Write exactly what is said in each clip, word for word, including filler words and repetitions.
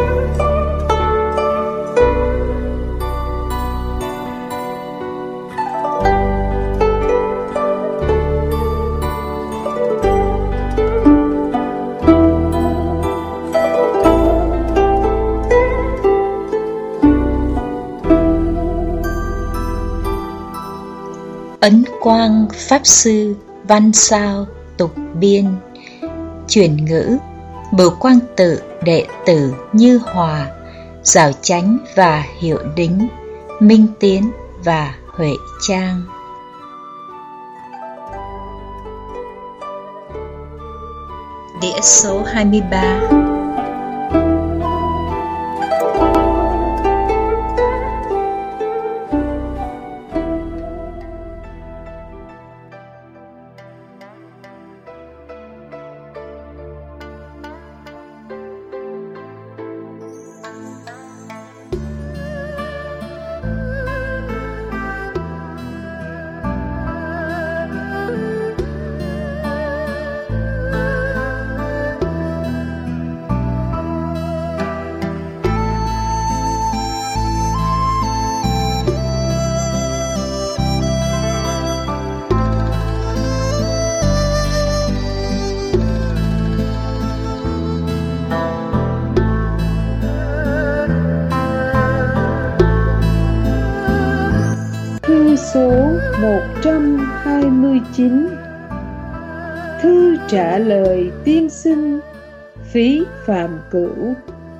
Ấn Quang Pháp Sư văn sao tục biên. Chuyển ngữ Bửu Quang Tự đệ tử Như Hòa, Giảo Chánh và Hiệu Đính, Minh Tiến và Huệ Trang. Đĩa số hai mươi ba. Số một trăm hai mươi chín. Thư trả lời tiên sinh Phí Phạm Cửu.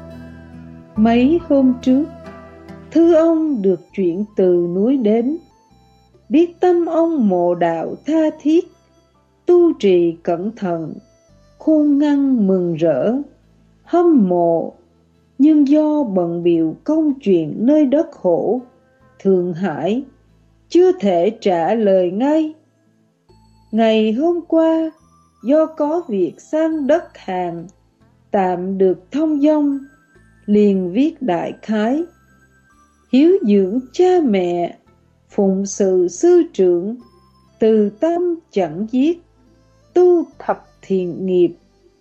Mấy hôm trước, thư ông được chuyển từ núi đến. Biết tâm ông mộ đạo tha thiết, tu trì cẩn thận, khôn ngoan mừng rỡ, hâm mộ. Nhưng do bận bịu công chuyện nơi đất khổ Thượng Hải, chưa thể trả lời ngay. Ngày hôm qua, do có việc sang đất Hàn, tạm được thông dong, liền viết đại khái. Hiếu dưỡng cha mẹ, phụng sự sư trưởng, từ tâm chẳng giết, tu thập thiện nghiệp,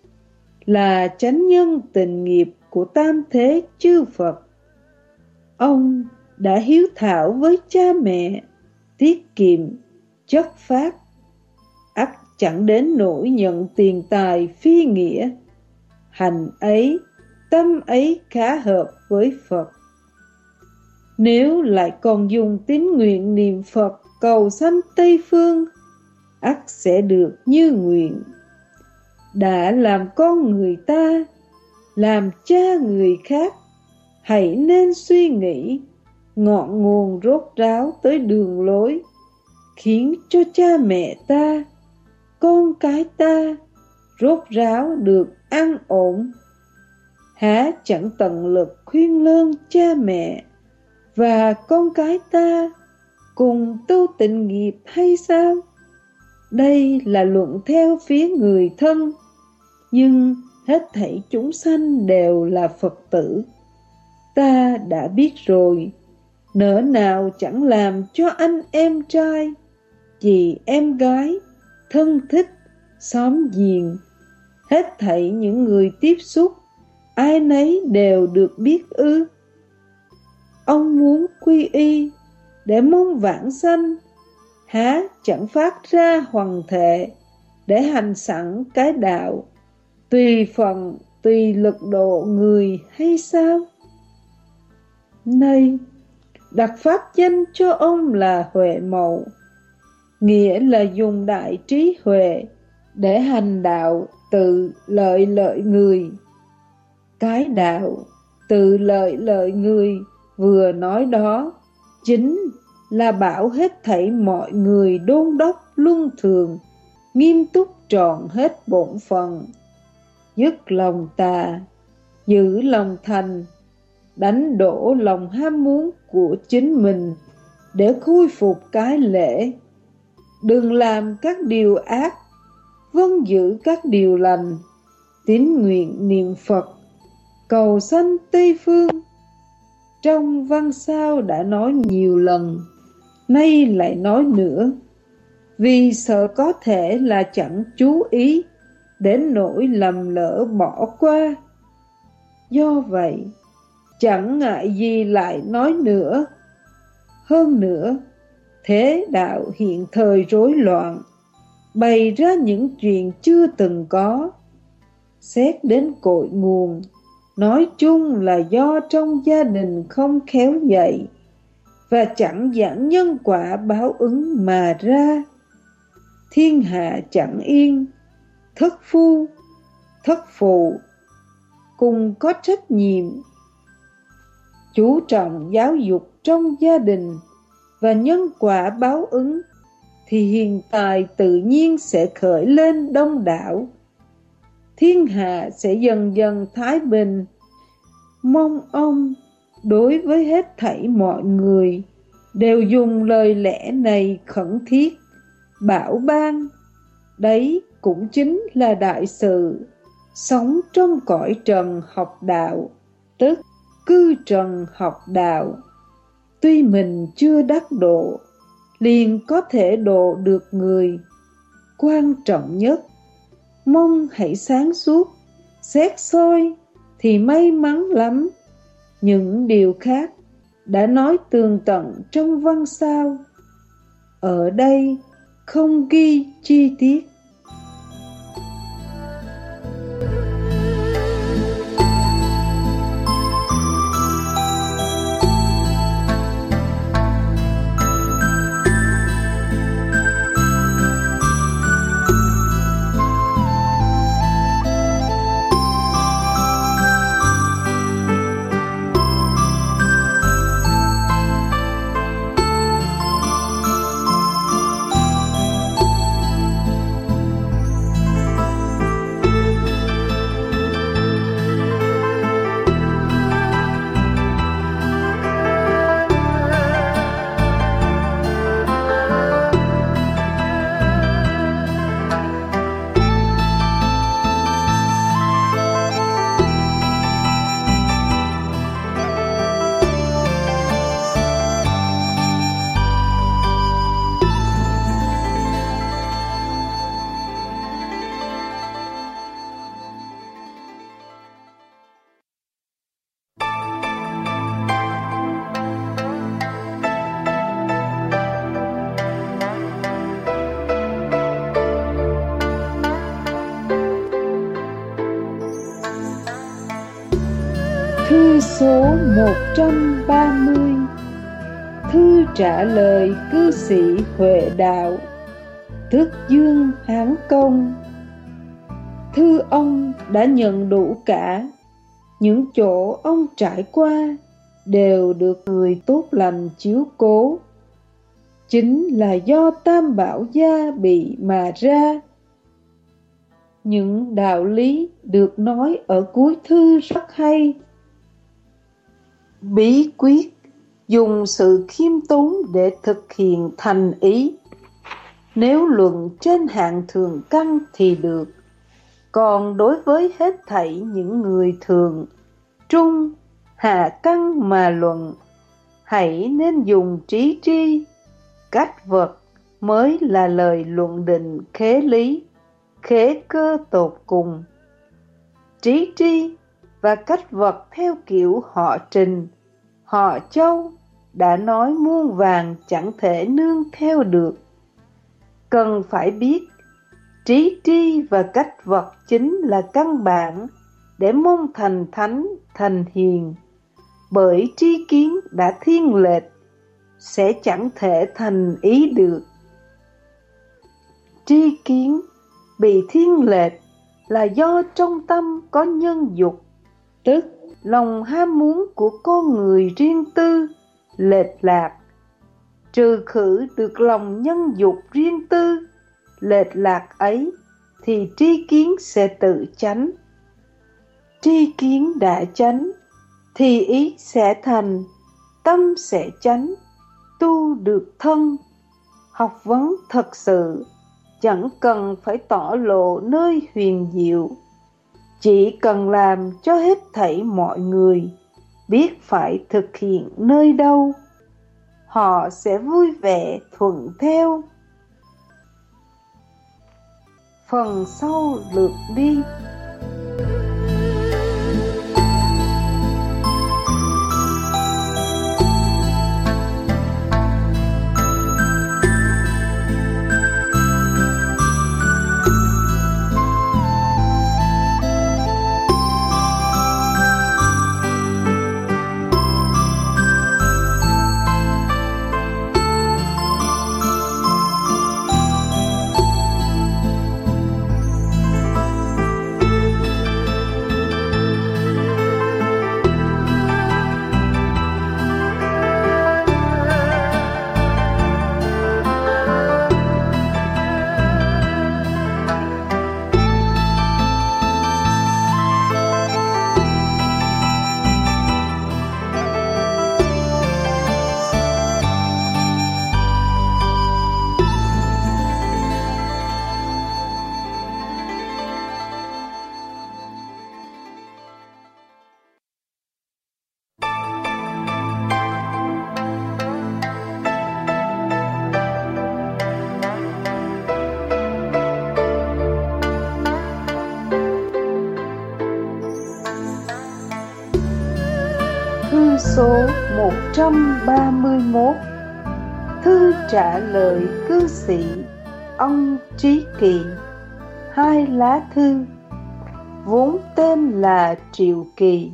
là chánh nhân tình nghiệp của tam thế chư Phật. Ông đã hiếu thảo với cha mẹ, tiết kiệm, chất phát, ắt chẳng đến nỗi nhận tiền tài phi nghĩa. Hành ấy, tâm ấy khá hợp với Phật. Nếu lại còn dùng tín nguyện niệm Phật cầu sanh Tây Phương, ắt sẽ được như nguyện. Đã làm con người ta, làm cha người khác, hãy nên suy nghĩ ngọn nguồn rốt ráo tới đường lối, khiến cho cha mẹ ta, con cái ta rốt ráo được an ổn. Há chẳng tận lực khuyên lơn cha mẹ và con cái ta cùng tu tịnh nghiệp hay sao? Đây là luận theo phía người thân, nhưng hết thảy chúng sanh đều là Phật tử. Ta đã biết rồi, nỡ nào chẳng làm cho anh em trai, chị em gái, thân thích, xóm giềng, hết thảy những người tiếp xúc, ai nấy đều được biết ư? Ông muốn quy y để mong vãng sanh, há chẳng phát ra hoằng thệ để hành sẵn cái đạo, tùy phần tùy lực độ người hay sao? Nay đặt pháp danh cho ông là Huệ Mậu, nghĩa là dùng đại trí huệ để hành đạo tự lợi lợi người. Cái đạo tự lợi lợi người vừa nói đó chính là bảo hết thảy mọi người đôn đốc luân thường, nghiêm túc trọn hết bổn phận, dứt lòng tà, giữ lòng thành, đánh đổ lòng ham muốn của chính mình để khôi phục cái lễ. Đừng làm các điều ác, vâng giữ các điều lành, tín nguyện niệm Phật, cầu sanh Tây Phương. Trong văn sao đã nói nhiều lần, nay lại nói nữa, vì sợ có thể là chẳng chú ý đến nỗi lầm lỡ bỏ qua. Do vậy, chẳng ngại gì lại nói nữa. Hơn nữa, thế đạo hiện thời rối loạn, bày ra những chuyện chưa từng có. Xét đến cội nguồn, nói chung là do trong gia đình không khéo dạy và chẳng giảng nhân quả báo ứng mà ra. Thiên hạ chẳng yên, thất phu, thất phụ cùng có trách nhiệm chú trọng giáo dục trong gia đình và nhân quả báo ứng, thì hiện tại tự nhiên sẽ khởi lên đông đảo. Thiên hạ sẽ dần dần thái bình. Mong ông đối với hết thảy mọi người đều dùng lời lẽ này khẩn thiết, bảo ban. Đấy cũng chính là đại sự sống trong cõi trần học đạo, tức cư trần học đạo. Tuy mình chưa đắc độ, liền có thể độ được người. Quan trọng nhất, mong hãy sáng suốt, xét soi thì may mắn lắm. Những điều khác đã nói tường tận trong văn sao, ở đây không ghi chi tiết. Thư số một trăm ba mươi. Thư trả lời cư sĩ Huệ Đạo, tức Dương Hán Công. Thư ông đã nhận đủ cả. Những chỗ ông trải qua đều được người tốt lành chiếu cố. Chính là do Tam Bảo gia bị mà ra. Những đạo lý được nói ở cuối thư rất hay. Bí quyết dùng sự khiêm tốn để thực hiện thành ý. Nếu luận trên hạng thường căn thì được. Còn đối với hết thảy những người thường, trung, hạ căn mà luận, hãy nên dùng trí tri, cách vật mới là lời luận định khế lý, khế cơ tột cùng. Trí tri và cách vật theo kiểu họ Trình, họ Châu đã nói muôn vàng chẳng thể nương theo được. Cần phải biết, trí tri và cách vật chính là căn bản để mong thành thánh, thành hiền. Bởi tri kiến đã thiên lệch, sẽ chẳng thể thành ý được. Tri kiến bị thiên lệch là do trong tâm có nhân dục, tức lòng ham muốn của con người riêng tư, lệch lạc. Trừ khử được lòng nhân dục riêng tư, lệch lạc ấy, thì tri kiến sẽ tự chánh. Tri kiến đã chánh, thì ý sẽ thành, tâm sẽ chánh, tu được thân. Học vấn thật sự, chẳng cần phải tỏ lộ nơi huyền diệu. Chỉ cần làm cho hết thảy mọi người biết phải thực hiện nơi đâu, họ sẽ vui vẻ thuận theo. Phần sau lược đi. Thư số một trăm ba mươi mốt. Thư trả lời cư sĩ ông Trí Kỳ. Hai lá thư, vốn tên là Triệu Kỳ.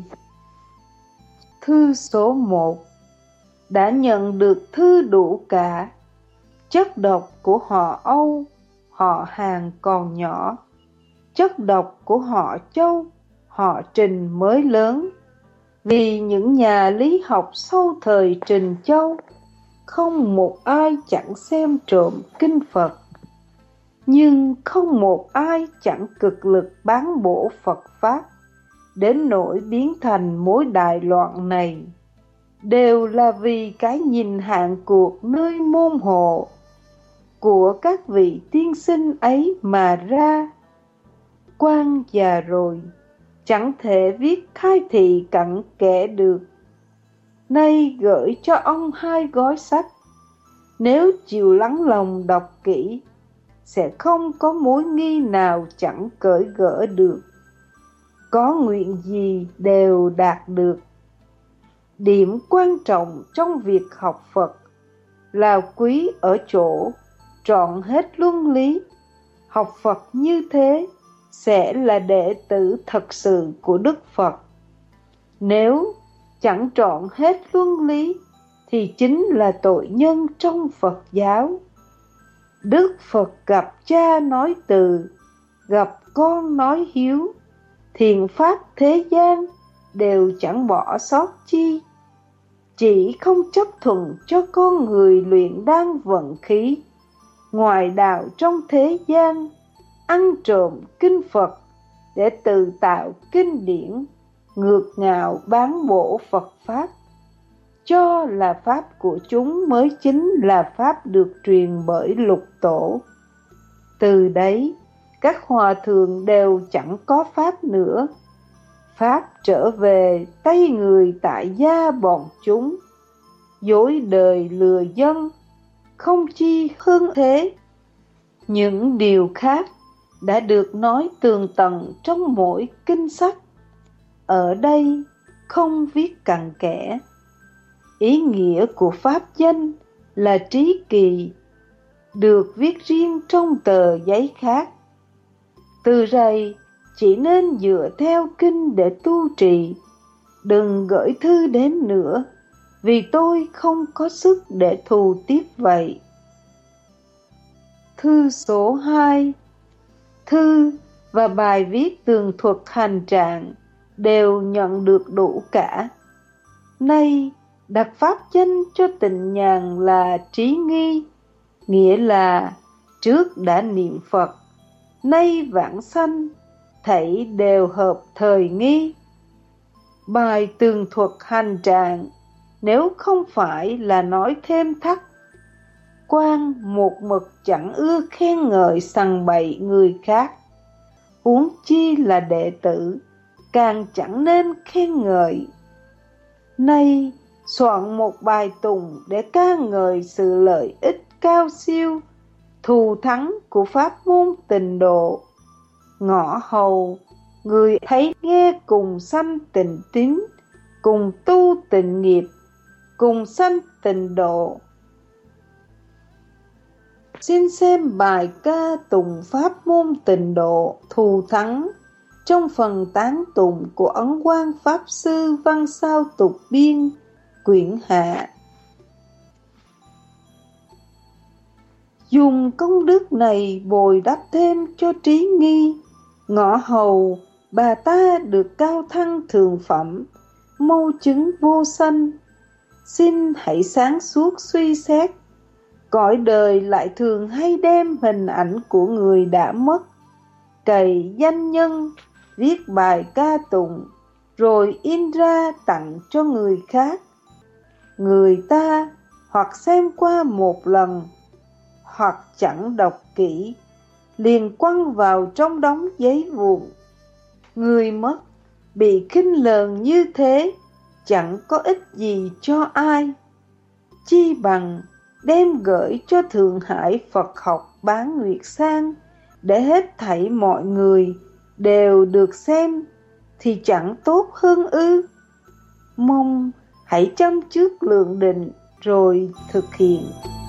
Thư số một. Đã nhận được thư đủ cả. Chất độc của họ Âu, họ Hàn còn nhỏ. Chất độc của họ Châu, họ Trình mới lớn. Vì những nhà lý học sau thời Trình Châu, không một ai chẳng xem trộm kinh Phật, nhưng không một ai chẳng cực lực bán bổ Phật Pháp, đến nỗi biến thành mối đại loạn này, đều là vì cái nhìn hạn cuộc nơi môn hộ của các vị tiên sinh ấy mà ra. Quan già rồi, chẳng thể viết khai thị cặn kẽ được. Nay gửi cho ông hai gói sách, nếu chịu lắng lòng đọc kỹ, sẽ không có mối nghi nào chẳng cởi gỡ được. Có nguyện gì đều đạt được. Điểm quan trọng trong việc học Phật là quý ở chỗ trọn hết luân lý. Học Phật như thế sẽ là đệ tử thật sự của Đức Phật. Nếu chẳng trọn hết luân lý thì chính là tội nhân trong Phật giáo. Đức Phật gặp cha nói từ, gặp con nói hiếu, thiện pháp thế gian đều chẳng bỏ sót chi. Chỉ không chấp thuận cho con người luyện đan vận khí, ngoài đạo trong thế gian, ăn trộm kinh Phật để tự tạo kinh điển, ngược ngạo bán bổ Phật Pháp, cho là Pháp của chúng mới chính là Pháp được truyền bởi lục tổ. Từ đấy, các hòa thượng đều chẳng có Pháp nữa. Pháp trở về tay người tại gia bọn chúng, dối đời lừa dân, không chi hơn thế. Những điều khác đã được nói tường tận trong mỗi kinh sách, ở đây không viết cặn kẽ. Ý nghĩa của pháp danh là Trí Kỳ được viết riêng trong tờ giấy khác. Từ rày chỉ nên dựa theo kinh để tu trì, đừng gửi thư đến nữa, vì tôi không có sức để thù tiếp vậy. Thư số hai. Thư và bài viết tường thuật hành trạng đều nhận được đủ cả. Nay đặt pháp danh cho tịnh nhàn là Trí Nghi, nghĩa là trước đã niệm Phật, nay vãng sanh, thảy đều hợp thời nghi. Bài tường thuật hành trạng nếu không phải là nói thêm thắt, quan một mực chẳng ưa khen ngợi sằng bậy người khác, huống chi là đệ tử, càng chẳng nên khen ngợi. Nay soạn một bài tùng để ca ngợi sự lợi ích cao siêu, thù thắng của pháp môn tịnh độ. Ngõ hầu, người thấy nghe cùng sanh tịnh tín, cùng tu tịnh nghiệp, cùng sanh tịnh độ. Xin xem bài ca tùng pháp môn tịnh độ thù thắng trong phần tán tụng của Ấn Quang Pháp Sư Văn Sao Tục Biên, quyển hạ. Dùng công đức này bồi đắp thêm cho Trí Nghi, ngõ hầu bà ta được cao thăng thượng phẩm, mâu chứng vô sanh. Xin hãy sáng suốt suy xét, cõi đời lại thường hay đem hình ảnh của người đã mất, cày danh nhân, viết bài ca tụng, rồi in ra tặng cho người khác. Người ta hoặc xem qua một lần, hoặc chẳng đọc kỹ, liền quăng vào trong đống giấy vụn. Người mất bị khinh lờn như thế chẳng có ích gì cho ai, chi bằng đem gửi cho Thượng Hải Phật học Bán Nguyệt Sang để hết thảy mọi người đều được xem, thì chẳng tốt hơn ư? Mong hãy châm trước lượng định rồi thực hiện.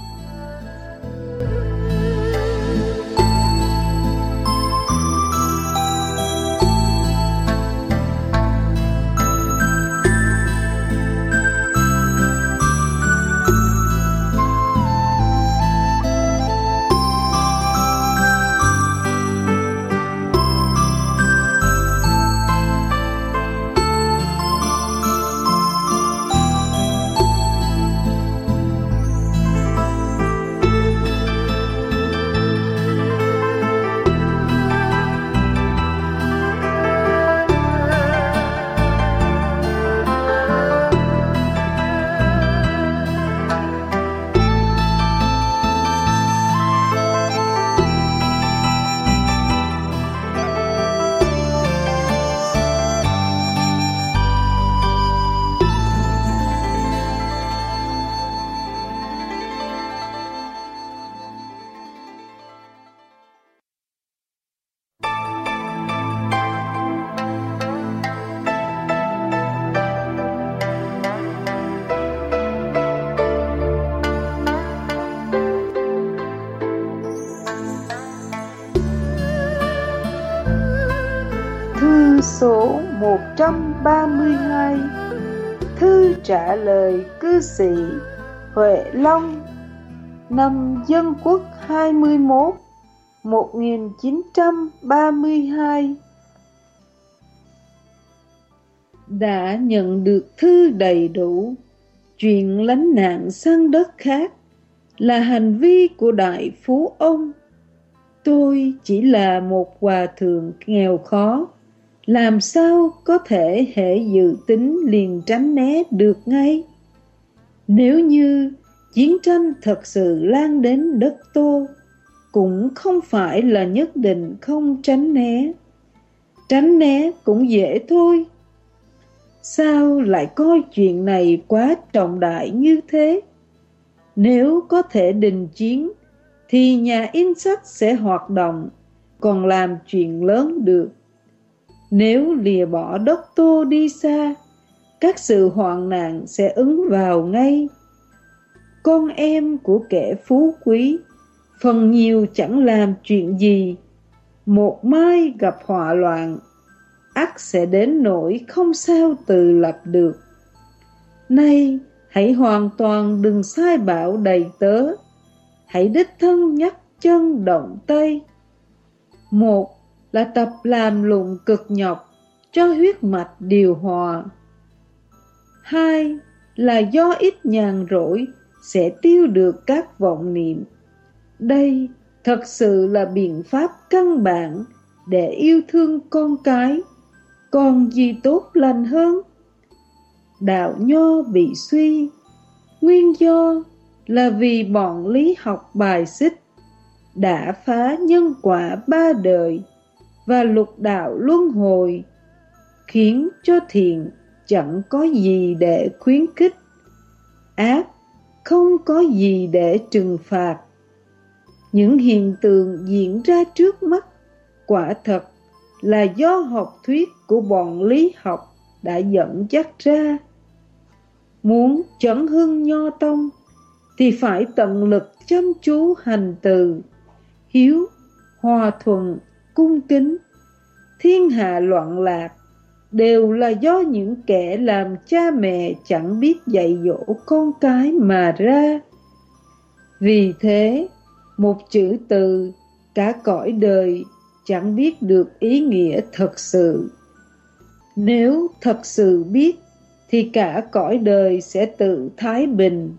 Thư số một trăm ba mươi hai. Thư trả lời cư sĩ Huệ Long, năm Dân Quốc hai mươi mốt, một nghìn chín trăm ba mươi hai. Đã nhận được thư đầy đủ, chuyện lánh nạn sang đất khác là hành vi của đại phú ông. Tôi chỉ là một hòa thượng nghèo khó, làm sao có thể hệ dự tính liền tránh né được ngay? Nếu như chiến tranh thật sự lan đến đất Tô, cũng không phải là nhất định không tránh né. Tránh né cũng dễ thôi. Sao lại coi chuyện này quá trọng đại như thế? Nếu có thể đình chiến, thì nhà in sách sẽ hoạt động, còn làm chuyện lớn được. Nếu lìa bỏ đất Tô đi xa, các sự hoạn nạn sẽ ứng vào ngay. Con em của kẻ phú quý, phần nhiều chẳng làm chuyện gì, một mai gặp họa loạn, ắt sẽ đến nỗi không sao tự lập được. Nay, hãy hoàn toàn đừng sai bảo đầy tớ, hãy đích thân nhấc chân động tay. Một là tập làm lụng cực nhọc cho huyết mạch điều hòa. Hai là do ít nhàn rỗi sẽ tiêu được các vọng niệm. Đây thật sự là biện pháp căn bản để yêu thương con cái. Còn gì tốt lành hơn? Đạo Nho bị suy, nguyên do là vì bọn lý học bài xích, đã phá nhân quả ba đời và lục đạo luân hồi, khiến cho thiện chẳng có gì để khuyến khích, ác không có gì để trừng phạt. Những hiện tượng diễn ra trước mắt quả thật là do học thuyết của bọn lý học đã dẫn dắt ra. Muốn chấn hưng Nho tông thì phải tận lực chăm chú hành từ, hiếu, hòa thuận, cung kính. Thiên hạ loạn lạc đều là do những kẻ làm cha mẹ chẳng biết dạy dỗ con cái mà ra. Vì thế, một chữ từ cả cõi đời chẳng biết được ý nghĩa thật sự. Nếu thật sự biết thì cả cõi đời sẽ tự thái bình.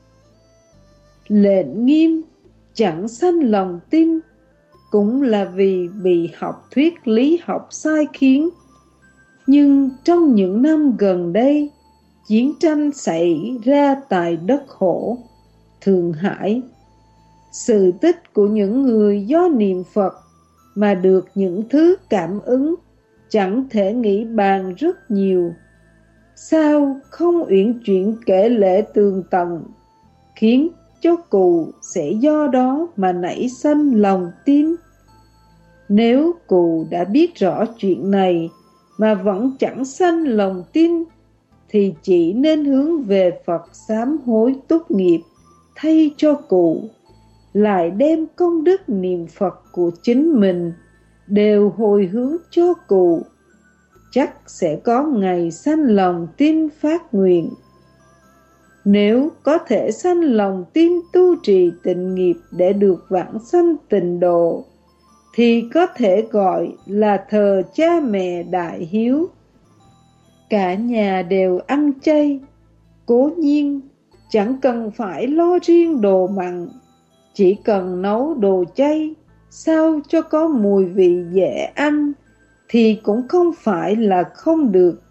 Lệnh nghiêm chẳng sanh lòng tin cũng là vì bị học thuyết lý học sai khiến. Nhưng trong những năm gần đây, chiến tranh xảy ra tại đất Hổ, Thượng Hải. Sự tích của những người do niệm Phật mà được những thứ cảm ứng chẳng thể nghĩ bàn rất nhiều. Sao không uyển chuyển kể lễ tường tận, khiến cho cụ sẽ do đó mà nảy sanh lòng tin? Nếu cụ đã biết rõ chuyện này mà vẫn chẳng sanh lòng tin, thì chỉ nên hướng về Phật sám hối túc nghiệp thay cho cụ, lại đem công đức niệm Phật của chính mình đều hồi hướng cho cụ, chắc sẽ có ngày sanh lòng tin phát nguyện. Nếu có thể sanh lòng tin tu trì tịnh nghiệp để được vãng sanh tịnh độ, thì có thể gọi là thờ cha mẹ đại hiếu. Cả nhà đều ăn chay, cố nhiên chẳng cần phải lo riêng đồ mặn, chỉ cần nấu đồ chay sao cho có mùi vị dễ ăn thì cũng không phải là không được.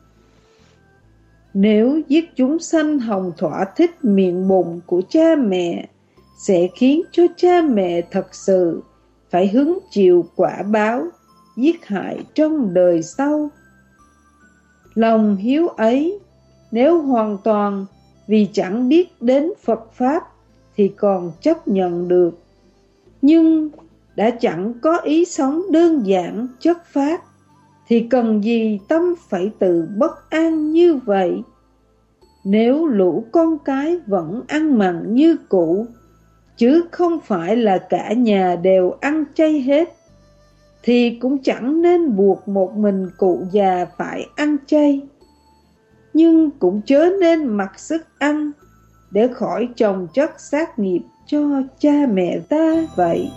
Nếu giết chúng sanh hồng thỏa thích miệng bụng của cha mẹ, sẽ khiến cho cha mẹ thật sự phải hứng chịu quả báo giết hại trong đời sau. Lòng hiếu ấy, nếu hoàn toàn vì chẳng biết đến Phật Pháp thì còn chấp nhận được. Nhưng đã chẳng có ý sống đơn giản chất phác, thì cần gì tâm phải tự bất an như vậy? Nếu lũ con cái vẫn ăn mặn như cũ, chứ không phải là cả nhà đều ăn chay hết, thì cũng chẳng nên buộc một mình cụ già phải ăn chay. Nhưng cũng chớ nên mặc sức ăn để khỏi chồng chất sát nghiệp cho cha mẹ ta vậy.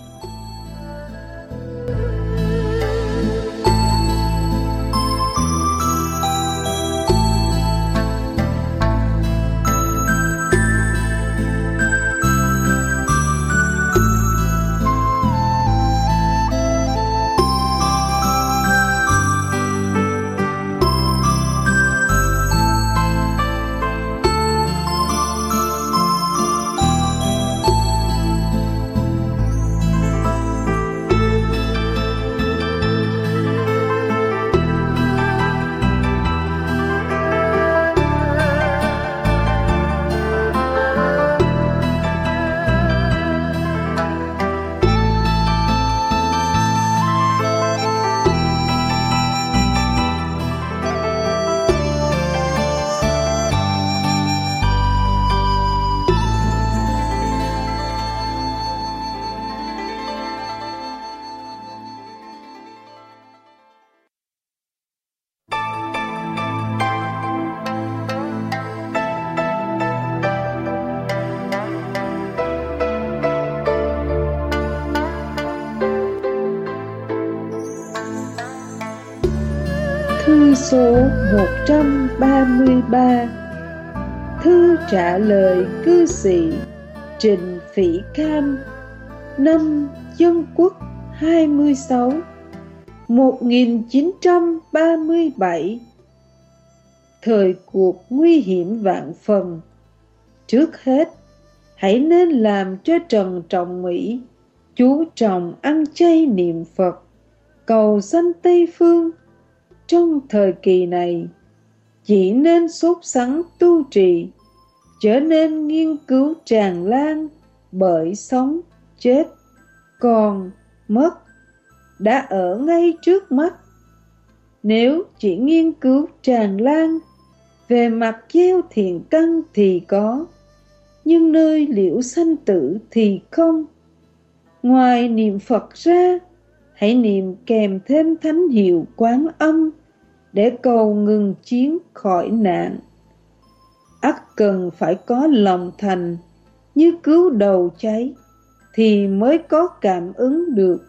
Thư số một trăm ba mươi ba. Thư trả lời cư sĩ Trịnh Phỉ Cam, năm Dân Quốc hai mươi sáu, một nghìn chín trăm ba mươi bảy. Thời cuộc nguy hiểm vạn phần, trước hết hãy nên làm cho Trần Trọng Mỹ chú trọng ăn chay niệm Phật, cầu sanh Tây Phương. Trong thời kỳ này, chỉ nên sốt sắng tu trì, chớ nên nghiên cứu tràn lan, bởi sống, chết, còn, mất, đã ở ngay trước mắt. Nếu chỉ nghiên cứu tràn lan, về mặt gieo thiện căn thì có, nhưng nơi liễu sanh tử thì không. Ngoài niệm Phật ra, hãy niệm kèm thêm thánh hiệu Quán Âm để cầu ngừng chiến khỏi nạn. Ắt cần phải có lòng thành như cứu đầu cháy thì mới có cảm ứng được.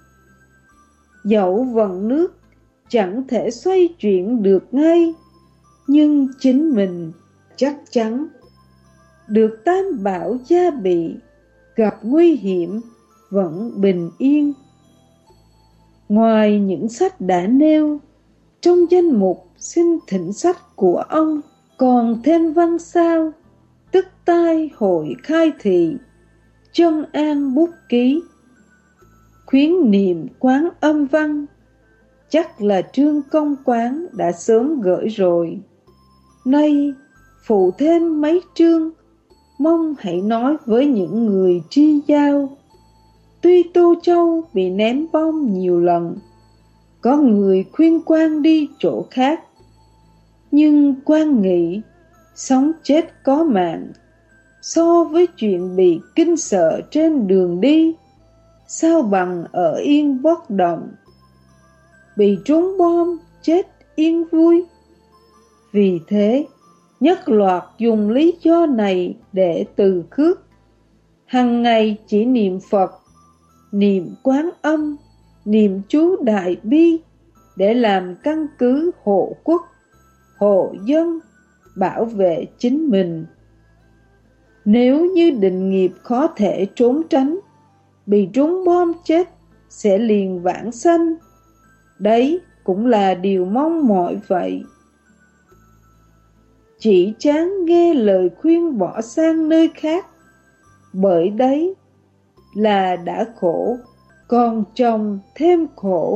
Dẫu vận nước chẳng thể xoay chuyển được ngay, nhưng chính mình chắc chắn được tam bảo gia bị, gặp nguy hiểm vẫn bình yên. Ngoài những sách đã nêu, trong danh mục xin thỉnh sách của ông còn thêm văn sao Tức Tai Hội Khai Thị, Chân An Bút Ký, khuyến niệm Quán Âm văn, chắc là Trương Công Quán đã sớm gửi rồi. Nay phụ thêm mấy chương, mong hãy nói với những người tri giao. Tuy Tô Châu bị ném bom nhiều lần, có người khuyên Quan đi chỗ khác, nhưng Quan nghĩ sống chết có mạng. So với chuyện bị kinh sợ trên đường đi, sao bằng ở yên bất động. Bị trúng bom chết yên vui. Vì thế, nhất loạt dùng lý do này để từ khước. Hằng ngày chỉ niệm Phật, niệm Quán Âm, niệm chú Đại Bi để làm căn cứ hộ quốc, hộ dân, bảo vệ chính mình. Nếu như định nghiệp khó thể trốn tránh, bị trúng bom chết sẽ liền vãng sanh. Đấy cũng là điều mong mỏi vậy. Chỉ chán nghe lời khuyên bỏ sang nơi khác, bởi đấy là đã khổ, còn chồng thêm khổ.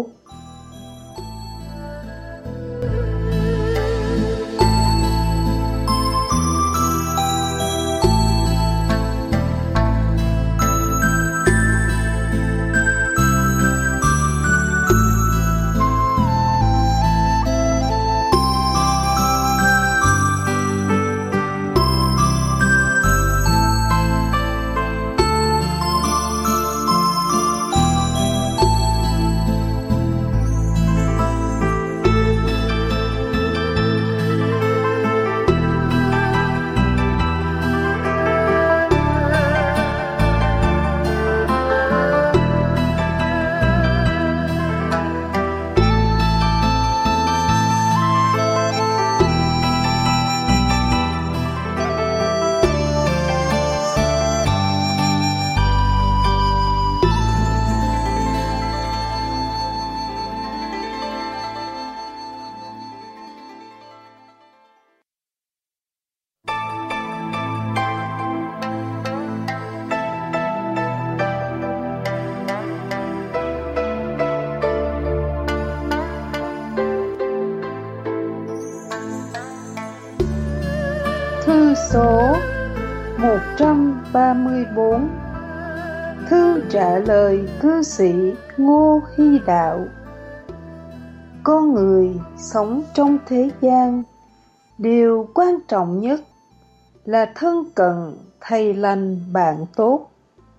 Thư số một trăm ba mươi bốn. Thư trả lời cư sĩ Ngô Hy Đạo. Con người sống trong thế gian, điều quan trọng nhất là thân cận thầy lành bạn tốt.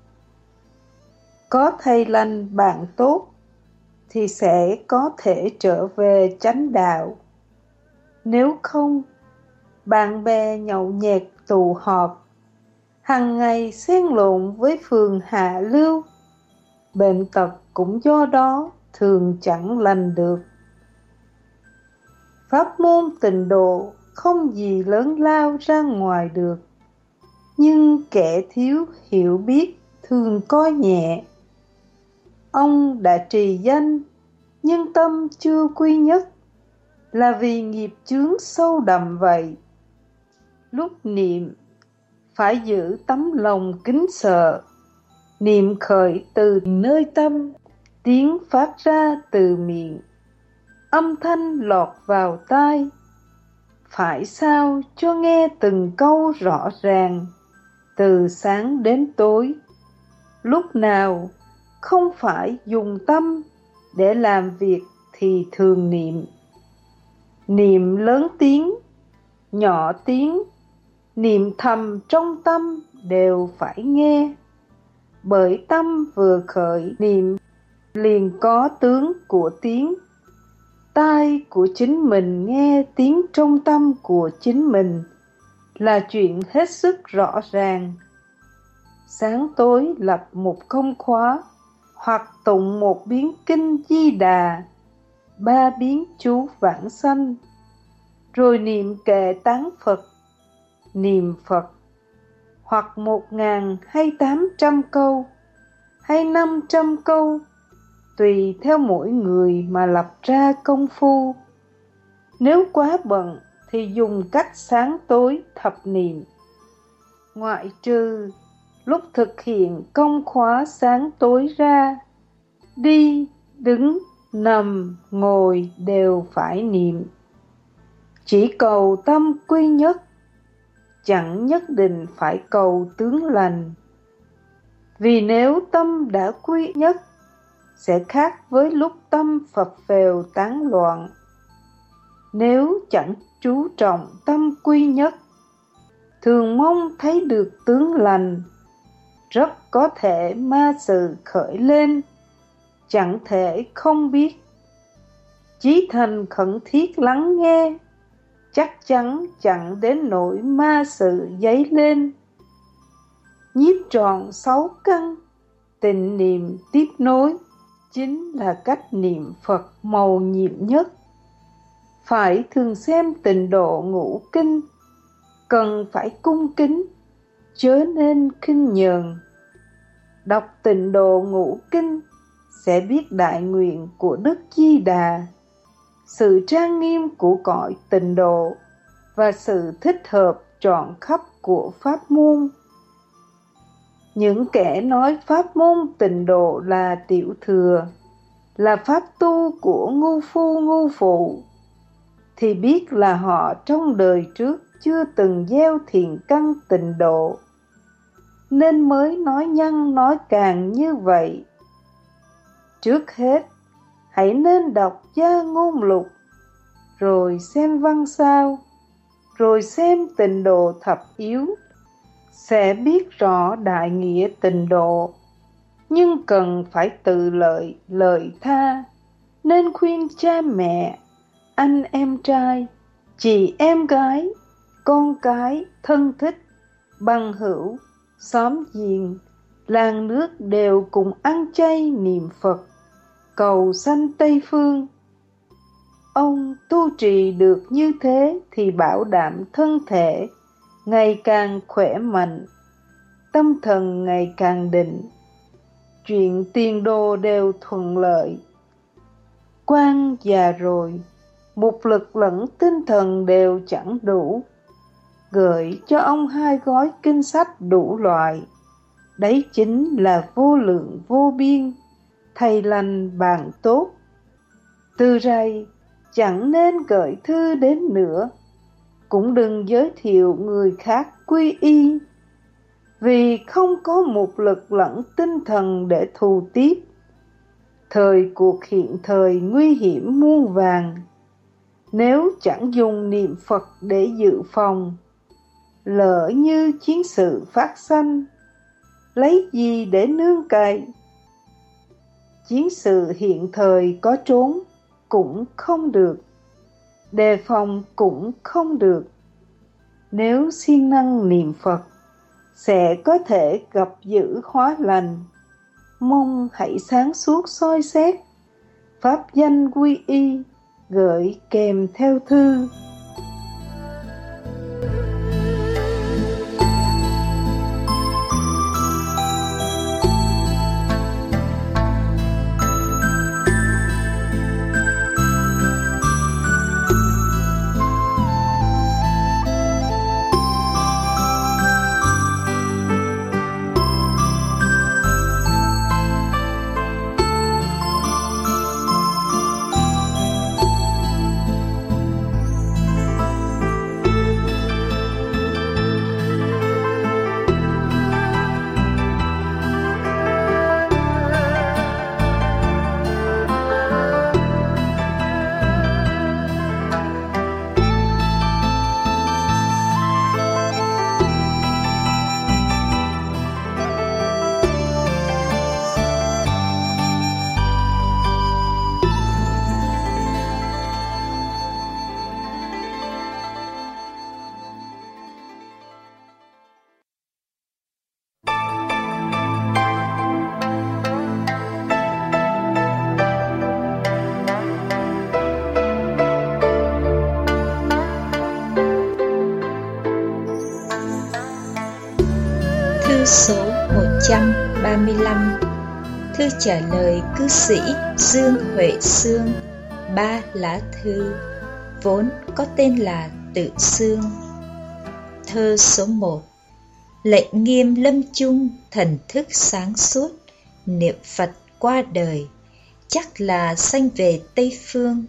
Có thầy lành bạn tốt thì sẽ có thể trở về chánh đạo. Nếu không, bạn bè nhậu nhẹt tụ họp, hằng ngày xen lộn với phường hạ lưu, bệnh tật cũng do đó thường chẳng lành được. Pháp môn tịnh độ không gì lớn lao ra ngoài được, nhưng kẻ thiếu hiểu biết thường coi nhẹ. Ông đã trì danh, nhưng tâm chưa quy nhất, là vì nghiệp chướng sâu đậm vậy. Lúc niệm, phải giữ tấm lòng kính sợ, niệm khởi từ nơi tâm, tiếng phát ra từ miệng, âm thanh lọt vào tai. Phải sao cho nghe từng câu rõ ràng, từ sáng đến tối. Lúc nào không phải dùng tâm để làm việc thì thường niệm. Niệm lớn tiếng, nhỏ tiếng, niệm thầm trong tâm đều phải nghe. Bởi tâm vừa khởi niệm liền có tướng của tiếng. Tai của chính mình nghe tiếng trong tâm của chính mình là chuyện hết sức rõ ràng. Sáng tối lập một công khóa, hoặc tụng một biến kinh Di Đà, ba biến chú vãng sanh, rồi niệm kệ tán Phật, niệm Phật, hoặc một ngàn hay tám trăm câu, hay năm trăm câu, tùy theo mỗi người mà lập ra công phu. Nếu quá bận thì dùng cách sáng tối thập niệm. Ngoại trừ lúc thực hiện công khóa sáng tối ra, đi, đứng, nằm, ngồi đều phải niệm. Chỉ cầu tâm quy nhất, chẳng nhất định phải cầu tướng lành. Vì nếu tâm đã quy nhất, sẽ khác với lúc tâm phập phèo tán loạn. Nếu chẳng chú trọng tâm quy nhất, thường mong thấy được tướng lành, rất có thể ma sự khởi lên, chẳng thể không biết. Chí thành khẩn thiết lắng nghe, chắc chắn chẳng đến nỗi ma sự dấy lên. Nhiếp trọn sáu căn, tịnh niệm tiếp nối, chính là cách niệm Phật mầu nhiệm nhất. Phải thường xem Tịnh Độ Ngũ Kinh, cần phải cung kính, chớ nên khinh nhờn. Đọc Tịnh Độ Ngũ Kinh sẽ biết đại nguyện của Đức Di Đà, sự trang nghiêm của cõi Tịnh Độ và sự thích hợp trọn khắp của pháp môn. Những kẻ nói pháp môn Tịnh Độ là tiểu thừa, là pháp tu của ngu phu ngu phụ, thì biết là họ trong đời trước chưa từng gieo thiện căn Tịnh Độ, nên mới nói nhăng nói càng như vậy. Trước hết, hãy nên đọc Gia Ngôn Lục, rồi xem Văn Sao, rồi xem Tịnh Độ Thập Yếu, sẽ biết rõ đại nghĩa Tịnh Độ. Nhưng cần phải tự lợi lợi tha, nên khuyên cha mẹ, anh em trai, chị em gái, con cái, thân thích, bằng hữu, xóm giềng, làng nước đều cùng ăn chay niệm Phật, cầu sanh Tây Phương. Ông tu trì được như thế thì bảo đảm thân thể ngày càng khỏe mạnh, tâm thần ngày càng định, chuyện tiền đồ đều thuận lợi. Quan già rồi, mục lực lẫn tinh thần đều chẳng đủ, gửi cho ông hai gói kinh sách đủ loại. Đấy chính là vô lượng vô biên, thầy lành bạn tốt. Từ rày chẳng nên gửi thư đến nữa, cũng đừng giới thiệu người khác quy y, vì không có mục lực lẫn tinh thần để thù tiếp. Thời cuộc hiện thời nguy hiểm muôn vàn, nếu chẳng dùng niệm Phật để dự phòng, lỡ như chiến sự phát sanh, lấy gì để nương cậy? Chiến sự hiện thời có trốn cũng không được, đề phòng cũng không được. Nếu siêng năng niệm Phật, sẽ có thể gặp dữ hóa lành. Mong hãy sáng suốt soi xét, pháp danh quy y, gửi kèm theo thư. Số một trăm ba mươi lăm. Thư trả lời cư sĩ Dương Huệ Sương, ba lá thư, vốn có tên là Tự Xương. Thơ số một. Lệnh nghiêm lâm chung, thần thức sáng suốt, niệm Phật qua đời, chắc là sanh về Tây Phương.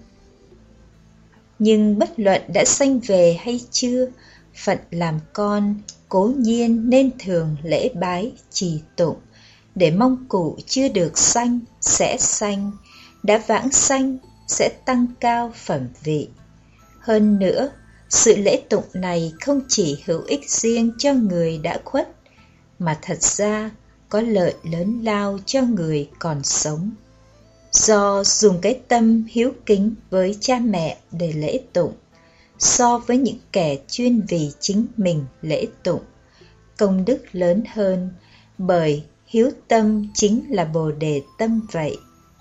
Nhưng bất luận đã sanh về hay chưa, phận làm con cố nhiên nên thường lễ bái trì tụng, để mong cụ chưa được sanh sẽ sanh, đã vãng sanh sẽ tăng cao phẩm vị. Hơn nữa, Sự lễ tụng này không chỉ hữu ích riêng cho người đã khuất, mà thật ra có lợi lớn lao cho người còn sống. Do dùng cái tâm hiếu kính với cha mẹ để lễ tụng, so với những kẻ chuyên vì chính mình lễ tụng, công đức lớn hơn, bởi hiếu tâm chính là Bồ Đề tâm vậy.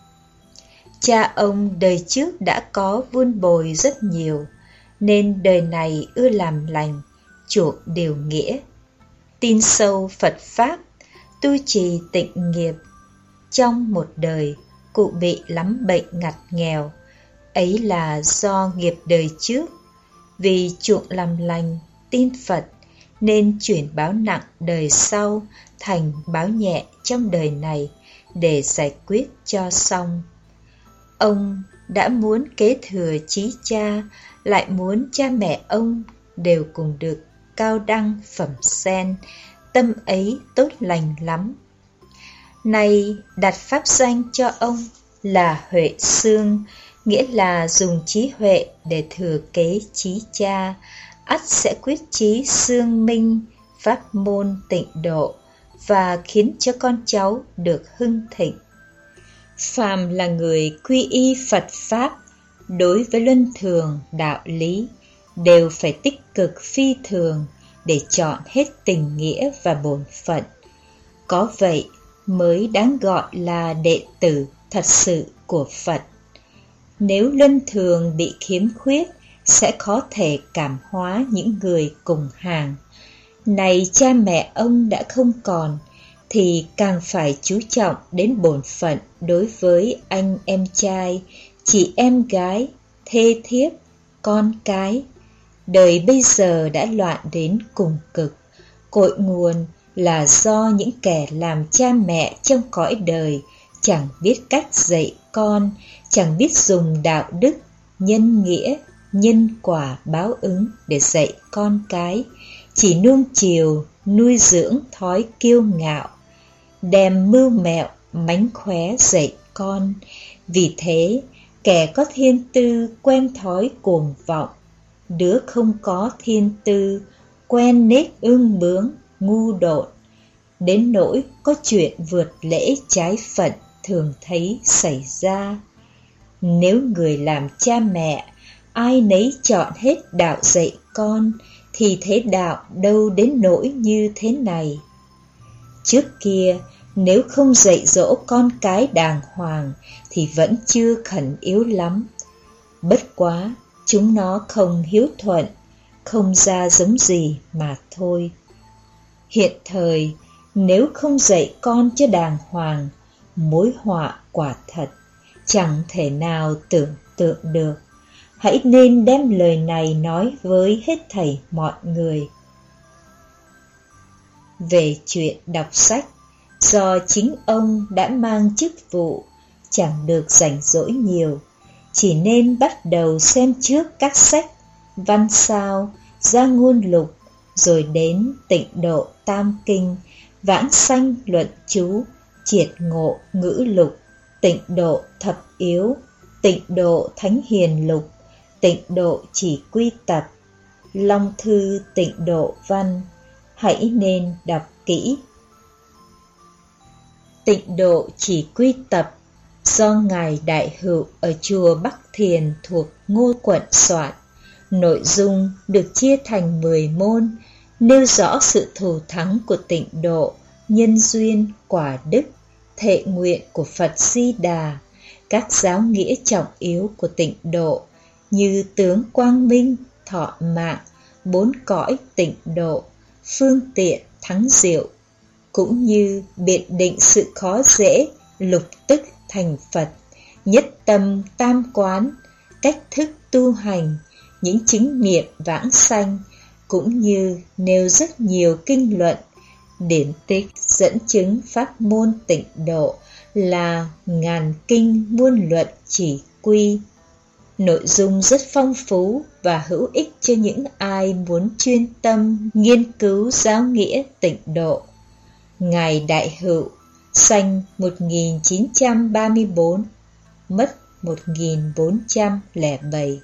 Cha ông đời trước đã có vun bồi rất nhiều, nên đời này ưa làm lành, chuộng điều nghĩa, tin sâu Phật Pháp, tu trì tịnh nghiệp. Trong một đời, cụ bị lắm bệnh ngặt nghèo, ấy là do nghiệp đời trước. Vì chuộng làm lành, tin Phật, nên chuyển báo nặng đời sau thành báo nhẹ trong đời này để giải quyết cho xong. Ông đã muốn kế thừa chí cha, lại muốn cha mẹ ông đều cùng được cao đăng phẩm sen, tâm ấy tốt lành lắm. Nay đặt pháp danh cho ông là Huệ Xương, nghĩa là dùng trí huệ để thừa kế chí cha, ắt sẽ quyết chí xương minh, pháp môn tịnh độ, và khiến cho con cháu được hưng thịnh. Phàm là người quy y Phật Pháp, đối với luân thường, đạo lý, đều phải tích cực phi thường để chọn hết tình nghĩa và bổn phận. Có vậy mới đáng gọi là đệ tử thật sự của Phật. Nếu luân thường bị khiếm khuyết, sẽ khó thể cảm hóa những người cùng hàng. Này cha mẹ ông đã không còn, thì càng phải chú trọng đến bổn phận đối với anh em trai, chị em gái, thê thiếp, con cái. Đời bây giờ đã loạn đến cùng cực, cội nguồn là do những kẻ làm cha mẹ trong cõi đời chẳng biết cách dạy con, chẳng biết dùng đạo đức, nhân nghĩa, nhân quả báo ứng để dạy con cái, chỉ nuông chiều, nuôi dưỡng thói kiêu ngạo, đem mưu mẹo, mánh khóe dạy con. Vì thế, kẻ có thiên tư quen thói cuồng vọng, đứa không có thiên tư quen nết ương bướng, ngu độn, đến nỗi có chuyện vượt lễ trái phận thường thấy xảy ra. Nếu người làm cha mẹ, ai nấy chọn hết đạo dạy con, thì thế đạo đâu đến nỗi như thế này. Trước kia, nếu không dạy dỗ con cái đàng hoàng, thì vẫn chưa khẩn yếu lắm. Bất quá, chúng nó không hiếu thuận, không ra giống gì mà thôi. Hiện thời, nếu không dạy con cho đàng hoàng, mối họa quả thật, chẳng thể nào tưởng tượng được. Hãy nên đem lời này nói với hết thảy mọi người. Về chuyện đọc sách, do chính ông đã mang chức vụ, chẳng được rảnh rỗi nhiều, chỉ nên bắt đầu xem trước các sách Văn Sao, Gia Ngôn Lục, rồi đến Tịnh Độ Tam Kinh, Vãng Sanh Luận Chú, Triệt Ngộ Ngữ Lục, Tịnh Độ Thập Yếu, Tịnh Độ Thánh Hiền Lục, Tịnh Độ Chỉ Quy Tập, Long Thư Tịnh Độ Văn. Hãy nên đọc kỹ. Tịnh Độ Chỉ Quy Tập do Ngài Đại Hữu ở chùa Bắc Thiền thuộc Ngô Quận soạn. Nội dung được chia thành mười môn, nêu rõ sự thù thắng của tịnh độ, nhân duyên, quả đức, thệ nguyện của Phật Di Đà, các giáo nghĩa trọng yếu của tịnh độ như tướng quang minh, thọ mạng, bốn cõi tịnh độ, phương tiện thắng diệu, cũng như biện định sự khó dễ, lục tức thành Phật, nhất tâm tam quán, cách thức tu hành, những chứng nghiệm vãng sanh, cũng như nêu rất nhiều kinh luận, điển tích dẫn chứng pháp môn tịnh độ là ngàn kinh muôn luận chỉ quy. Nội dung rất phong phú và hữu ích cho những ai muốn chuyên tâm nghiên cứu giáo nghĩa tịnh độ. Ngài Đại Hữu sanh một nghìn chín trăm ba mươi bốn, mất một nghìn bốn trăm lẻ bảy,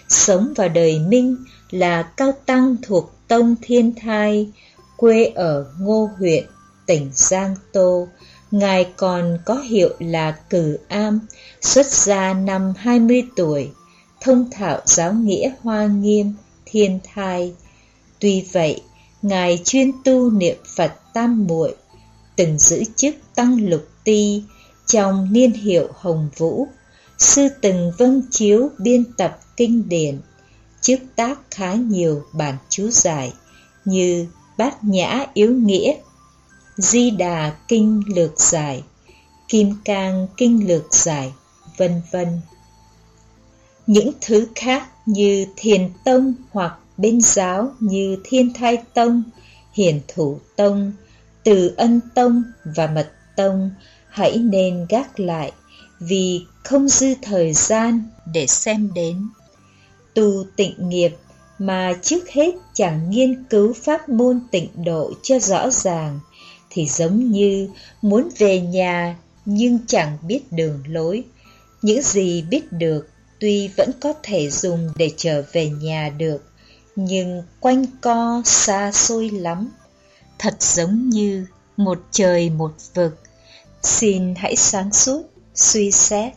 sống vào đời Minh là cao tăng thuộc tông Thiên Thai, quê ở Ngô huyện, tỉnh Giang Tô. Ngài còn có hiệu là Cử Am, xuất gia năm hai mươi tuổi, thông thạo giáo nghĩa Hoa Nghiêm, Thiên Thai. Tuy vậy, Ngài chuyên tu niệm Phật tam muội, từng giữ chức tăng lục ti trong niên hiệu Hồng Vũ. Sư từng vâng chiếu biên tập kinh điển, chức tác khá nhiều bản chú giải như Bát Nhã Yếu Nghĩa, Di Đà Kinh Lược Giải, Kim Cang Kinh Lược Giải, vân vân. Những thứ khác như Thiền Tông hoặc bên giáo như Thiên Thai Tông, Hiển Thủ Tông, Từ Ân Tông và Mật Tông hãy nên gác lại vì không dư thời gian để xem đến. Tu tịnh nghiệp mà trước hết chẳng nghiên cứu pháp môn tịnh độ cho rõ ràng thì giống như muốn về nhà nhưng chẳng biết đường lối. Những gì biết được tuy vẫn có thể dùng để trở về nhà được, nhưng quanh co xa xôi lắm, thật giống như một trời một vực. Xin hãy sáng suốt suy xét.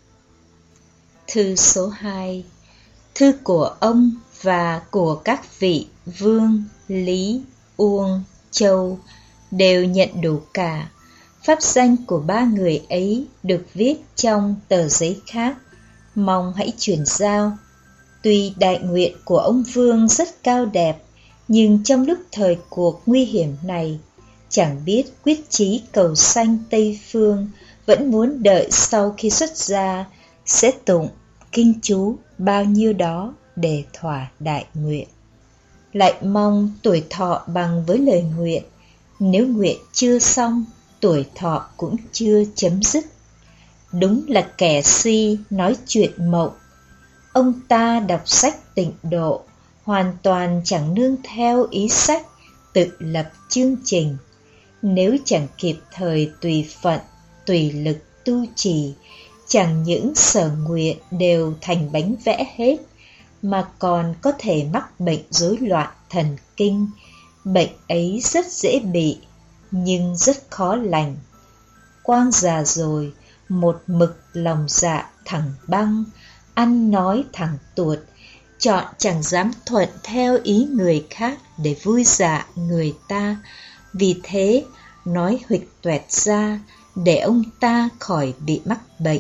Thư số hai. Thư của ông và của các vị Vương, Lý, Uông, Châu đều nhận đủ cả. Pháp danh của ba người ấy được viết trong tờ giấy khác, mong hãy chuyển giao. Tuy đại nguyện của ông Vương rất cao đẹp, nhưng trong lúc thời cuộc nguy hiểm này, chẳng biết quyết chí cầu sanh Tây Phương, vẫn muốn đợi sau khi xuất gia sẽ tụng kinh chú bao nhiêu đó để thỏa đại nguyện. Lại mong tuổi thọ bằng với lời nguyện, nếu nguyện chưa xong, tuổi thọ cũng chưa chấm dứt. Đúng là kẻ si nói chuyện mộng. Ông ta đọc sách tịnh độ, hoàn toàn chẳng nương theo ý sách, tự lập chương trình. Nếu chẳng kịp thời tùy phận, tùy lực tu trì, chẳng những sở nguyện đều thành bánh vẽ hết, mà còn có thể mắc bệnh rối loạn thần kinh. Bệnh ấy rất dễ bị, nhưng rất khó lành. Quang già rồi, một mực lòng dạ thẳng băng, ăn nói thẳng tuột, chọn chẳng dám thuận theo ý người khác để vui dạ người ta. Vì thế, nói huỵch toẹt ra để ông ta khỏi bị mắc bệnh.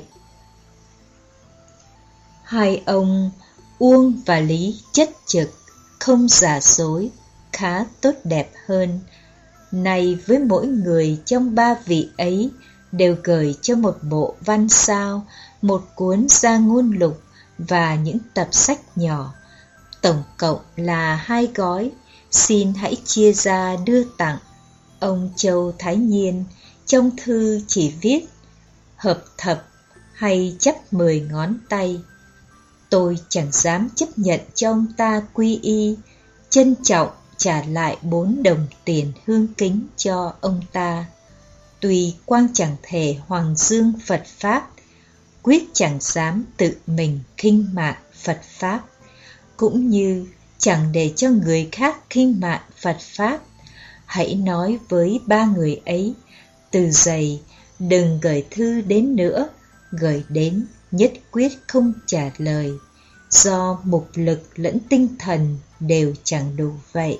Hai ông Uông và Lý chất trực, không giả dối, khá tốt đẹp hơn. Nay với mỗi người trong ba vị ấy đều gửi cho một bộ văn sao, một cuốn gia ngôn lục và những tập sách nhỏ. Tổng cộng là hai gói, xin hãy chia ra đưa tặng. Ông Châu Thái Nhiên trong thư chỉ viết hợp thập hay chấp mười ngón tay. Tôi chẳng dám chấp nhận cho ông ta quy y, trân trọng trả lại bốn đồng tiền hương kính cho ông ta. Tuy quang chẳng thể hoàng dương Phật Pháp, quyết chẳng dám tự mình khinh mạn Phật Pháp, cũng như chẳng để cho người khác khinh mạn Phật Pháp. Hãy nói với ba người ấy, từ giày đừng gửi thư đến nữa, gửi đến nhất quyết không trả lời, do mục lực lẫn tinh thần đều chẳng đủ vậy.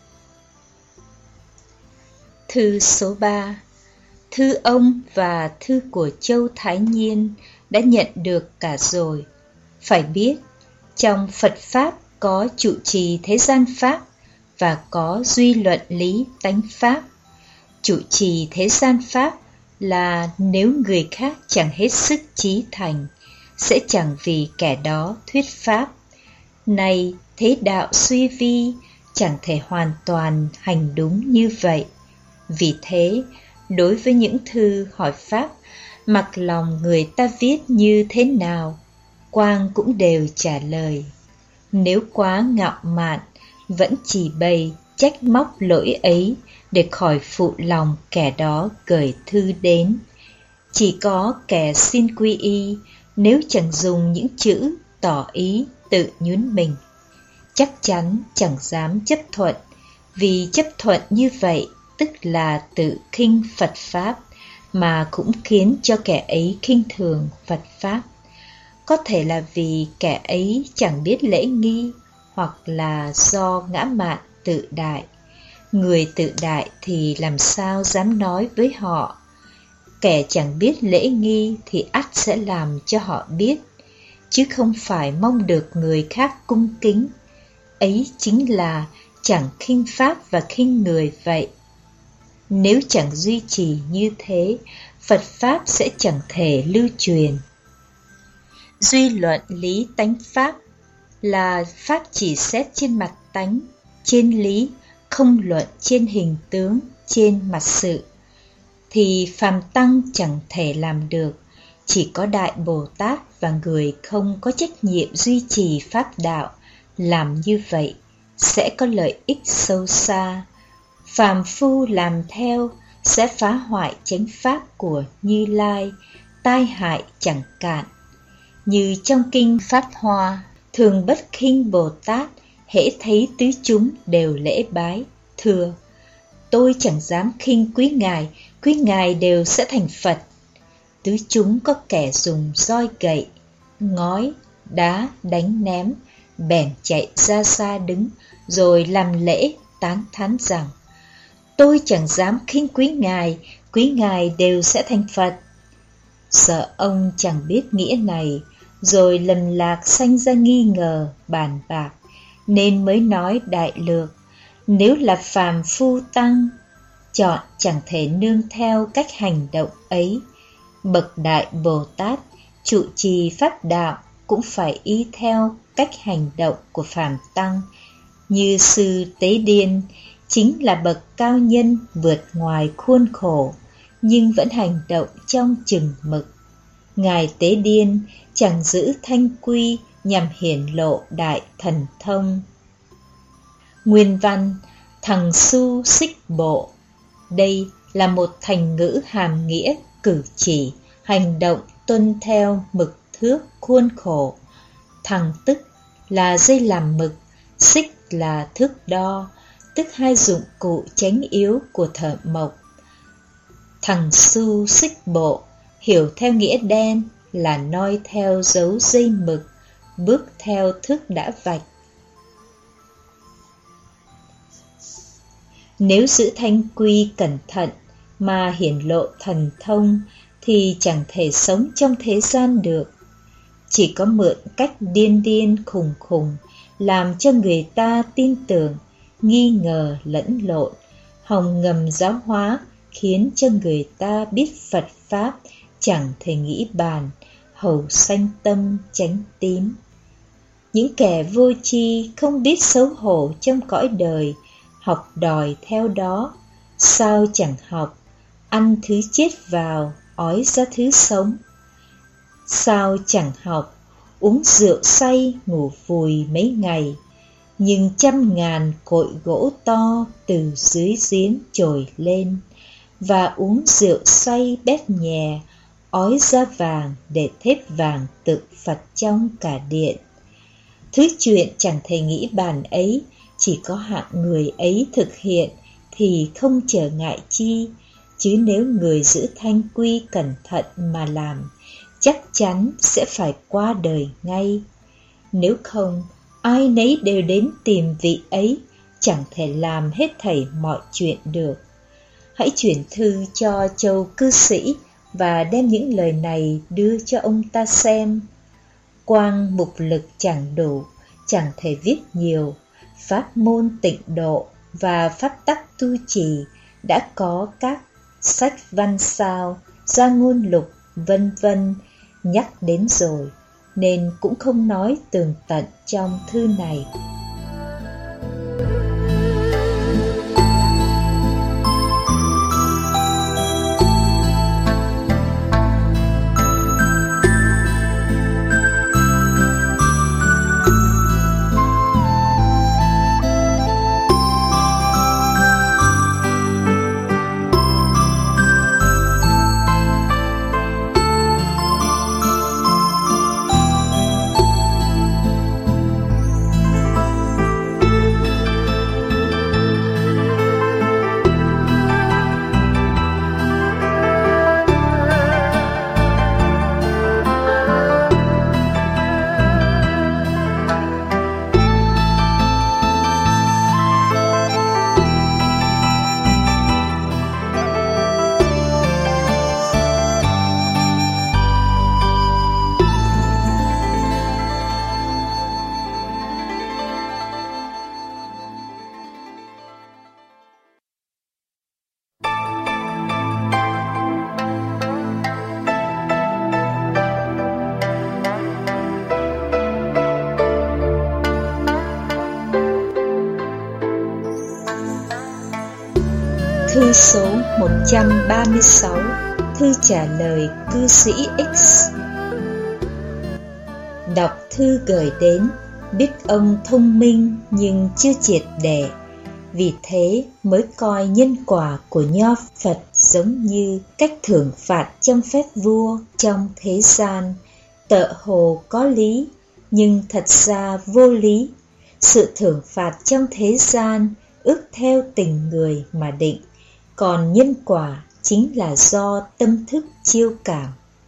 Thư số ba. Thư ông và thư của Châu Thái Nhiên đã nhận được cả rồi. Phải biết, trong Phật Pháp có trụ trì thế gian Pháp và có duy luận lý tánh Pháp. Trụ trì thế gian Pháp là nếu người khác chẳng hết sức chí thành, sẽ chẳng vì kẻ đó thuyết Pháp. Này thế đạo suy vi, chẳng thể hoàn toàn hành đúng như vậy. Vì thế, đối với những thư hỏi Pháp, mặc lòng người ta viết như thế nào, Quang cũng đều trả lời. Nếu quá ngạo mạn, vẫn chỉ bày trách móc lỗi ấy để khỏi phụ lòng kẻ đó gửi thư đến. Chỉ có kẻ xin quy y, nếu chẳng dùng những chữ tỏ ý tự nhún mình. Chắc chắn chẳng dám chấp thuận, vì chấp thuận như vậy tức là tự khinh Phật Pháp, mà cũng khiến cho kẻ ấy khinh thường Phật Pháp. Có thể là vì kẻ ấy chẳng biết lễ nghi, hoặc là do ngã mạn tự đại. Người tự đại thì làm sao dám nói với họ. Kẻ chẳng biết lễ nghi thì ắt sẽ làm cho họ biết, chứ không phải mong được người khác cung kính. Ấy chính là chẳng khinh Pháp và khinh người vậy. Nếu chẳng duy trì như thế, Phật Pháp sẽ chẳng thể lưu truyền. Duy luận lý tánh Pháp là Pháp chỉ xét trên mặt tánh, trên lý, không luận trên hình tướng, trên mặt sự, thì phàm tăng chẳng thể làm được. Chỉ có Đại Bồ Tát và người không có trách nhiệm duy trì Pháp đạo làm như vậy sẽ có lợi ích sâu xa. Phàm phu làm theo sẽ phá hoại chánh Pháp của Như Lai, tai hại chẳng cạn. Như trong kinh Pháp Hoa, Thường Bất Khinh Bồ Tát hễ thấy tứ chúng đều lễ bái, thưa: tôi chẳng dám khinh quý ngài, quý ngài đều sẽ thành Phật. Tứ chúng có kẻ dùng roi gậy, ngói, đá đánh ném, bèn chạy ra xa đứng, rồi làm lễ tán thán rằng: tôi chẳng dám khinh quý ngài, quý ngài đều sẽ thành Phật. Sợ ông chẳng biết nghĩa này, rồi lầm lạc sanh ra nghi ngờ bàn bạc, nên mới nói đại lược. Nếu là phàm phu tăng, chọn chẳng thể nương theo cách hành động ấy. Bậc Đại Bồ Tát trụ trì Pháp đạo cũng phải y theo cách hành động của phàm tăng. Như Sư Tế Điên chính là bậc cao nhân vượt ngoài khuôn khổ, nhưng vẫn hành động trong chừng mực. Ngài Tế Điên chẳng giữ thanh quy nhằm hiển lộ đại thần thông. Nguyên văn: thằng su xích bộ. Đây là một thành ngữ hàm nghĩa cử chỉ, hành động tuân theo mực thước khuôn khổ. Thằng tức là dây làm mực, xích là thước đo, tức hai dụng cụ chánh yếu của thợ mộc. Thằng su xích bộ hiểu theo nghĩa đen là noi theo dấu dây mực, bước theo thước đã vạch. Nếu giữ thanh quy cẩn thận mà hiển lộ thần thông thì chẳng thể sống trong thế gian được. Chỉ có mượn cách điên điên khùng khùng làm cho người ta tin tưởng, nghi ngờ lẫn lộn, hòng ngầm giáo hóa, khiến cho người ta biết Phật Pháp chẳng thể nghĩ bàn, hầu sanh tâm chánh tín. Những kẻ vô tri không biết xấu hổ trong cõi đời, học đòi theo đó, sao chẳng học, ăn thứ chết vào, ói ra thứ sống. Sao chẳng học, uống rượu say, ngủ vùi mấy ngày, nhưng trăm ngàn cội gỗ to từ dưới giếng trồi lên, và uống rượu say bét nhè, ói ra vàng để thếp vàng tự Phật trong cả điện. Thứ chuyện chẳng thể nghĩ bàn ấy, chỉ có hạng người ấy thực hiện thì không trở ngại chi, chứ nếu người giữ thanh quy cẩn thận mà làm, chắc chắn sẽ phải qua đời ngay. Nếu không, ai nấy đều đến tìm vị ấy, chẳng thể làm hết thảy mọi chuyện được. Hãy chuyển thư cho Châu cư sĩ và đem những lời này đưa cho ông ta xem. Quang mục lực chẳng đủ, chẳng thể viết nhiều. Pháp môn tịnh độ và pháp tắc tu trì đã có các sách văn sao, gia ngôn lục, vân vân nhắc đến rồi, nên cũng không nói tường tận trong thư này. Thư số một trăm ba mươi sáu, thư trả lời cư sĩ X. Đọc thư gửi đến, biết ông thông minh nhưng chưa triệt để, vì thế mới coi nhân quả của Nho Phật giống như cách thưởng phạt trong phép vua trong thế gian, tợ hồ có lý nhưng thật ra vô lý. Sự thưởng phạt trong thế gian ước theo tình người mà định, còn nhân quả chính là do tâm thức chiêu cảm.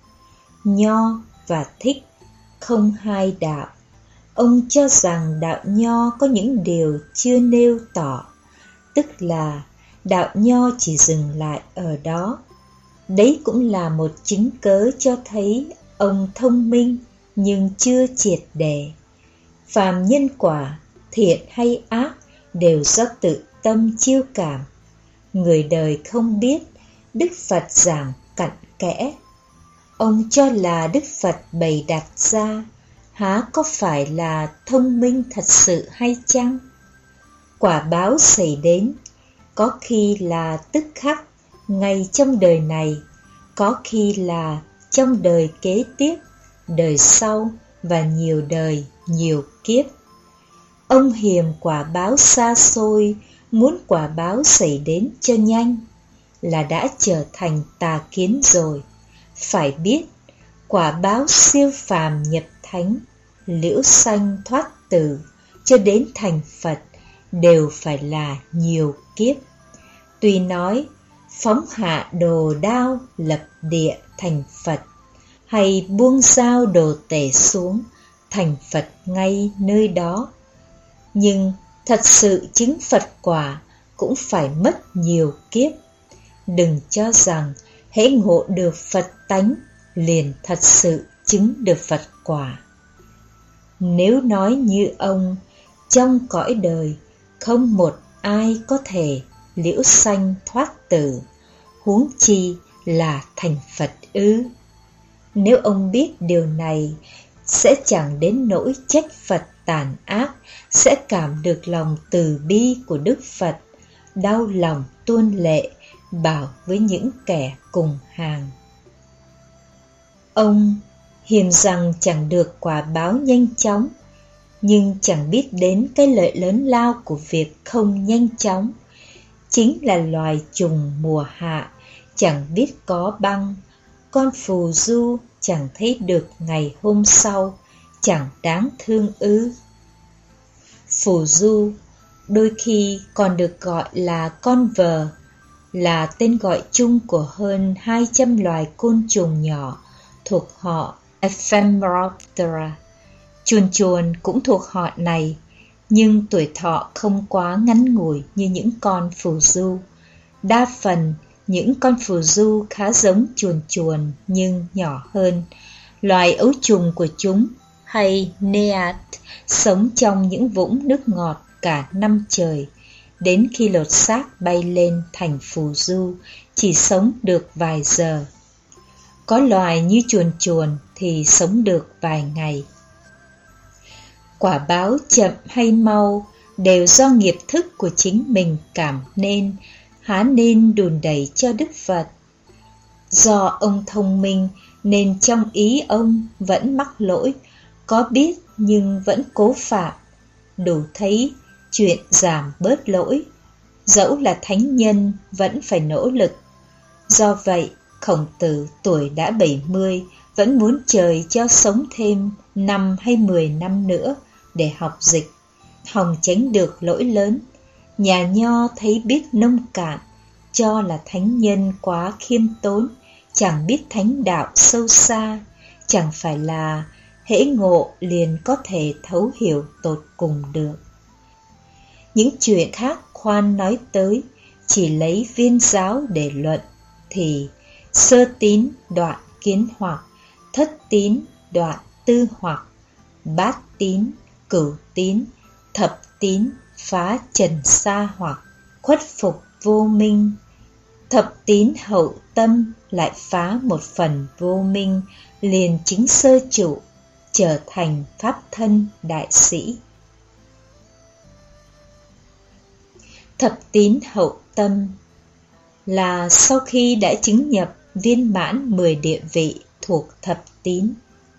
Nho và Thích không hai đạo. Ông cho rằng đạo Nho có những điều chưa nêu tỏ, tức là đạo Nho chỉ dừng lại ở đó. Đấy cũng là một chứng cớ cho thấy ông thông minh nhưng chưa triệt để. Phàm nhân quả, thiện hay ác đều do tự tâm chiêu cảm. Người đời không biết, Đức Phật giảng cặn kẽ. Ông cho là Đức Phật bày đặt ra, há có phải là thông minh thật sự hay chăng? Quả báo xảy đến, có khi là tức khắc, ngay trong đời này, có khi là trong đời kế tiếp, đời sau và nhiều đời, nhiều kiếp. Ông hiềm quả báo xa xôi, muốn quả báo xảy đến cho nhanh, là đã trở thành tà kiến rồi. Phải biết, quả báo siêu phàm nhập thánh, liễu sanh thoát tử, cho đến thành Phật, đều phải là nhiều kiếp. Tuy nói, phóng hạ đồ đao lập địa thành Phật, hay buông dao đồ tể xuống, thành Phật ngay nơi đó. Nhưng thật sự chứng Phật quả cũng phải mất nhiều kiếp. Đừng cho rằng hễ ngộ được Phật tánh liền thật sự chứng được Phật quả. Nếu nói như ông, trong cõi đời không một ai có thể liễu sanh thoát tử, huống chi là thành Phật ư? Nếu ông biết điều này, sẽ chẳng đến nỗi trách Phật tàn ác, sẽ cảm được lòng từ bi của Đức Phật, đau lòng tuôn lệ, bảo với những kẻ cùng hàng. Ông hiềm rằng chẳng được quả báo nhanh chóng, nhưng chẳng biết đến cái lợi lớn lao của việc không nhanh chóng. Chính là loài trùng mùa hạ, chẳng biết có băng, con phù du chẳng thấy được ngày hôm sau, chẳng đáng thương ư? Phù du đôi khi còn được gọi là con vờ, là tên gọi chung của hơn hai trăm loài côn trùng nhỏ thuộc họ Ephemeroptera. Chuồn chuồn cũng thuộc họ này, nhưng tuổi thọ không quá ngắn ngủi như những con phù du. Đa phần, những con phù du khá giống chuồn chuồn nhưng nhỏ hơn. Loài ấu trùng của chúng, hay Neat, sống trong những vũng nước ngọt cả năm trời. Đến khi lột xác bay lên thành phù du, chỉ sống được vài giờ. Có loài như chuồn chuồn thì sống được vài ngày. Quả báo chậm hay mau đều do nghiệp thức của chính mình cảm nên, há nên đùn đẩy cho Đức Phật. Do ông thông minh nên trong ý ông vẫn mắc lỗi, có biết nhưng vẫn cố phạm, đủ thấy chuyện giảm bớt lỗi. Dẫu là thánh nhân vẫn phải nỗ lực. Do vậy, Khổng Tử tuổi đã bảy mươi vẫn muốn trời cho sống thêm năm hay mười năm nữa để học dịch, hòng tránh được lỗi lớn. Nhà Nho thấy biết nông cạn, cho là thánh nhân quá khiêm tốn, chẳng biết thánh đạo sâu xa, chẳng phải là hễ ngộ liền có thể thấu hiểu tột cùng được. Những chuyện khác khoan nói tới, chỉ lấy viên giáo để luận, thì sơ tín đoạn kiến hoặc, thất tín đoạn tư hoặc, bát tín, cửu tín, thập tín phá trần sa hoặc, khuất phục vô minh. Thập tín hậu tâm lại phá một phần vô minh, liền chính sơ trụ, trở thành pháp thân đại sĩ. Thập tín hậu tâm, là sau khi đã chứng nhập viên mãn mười địa vị thuộc thập tín.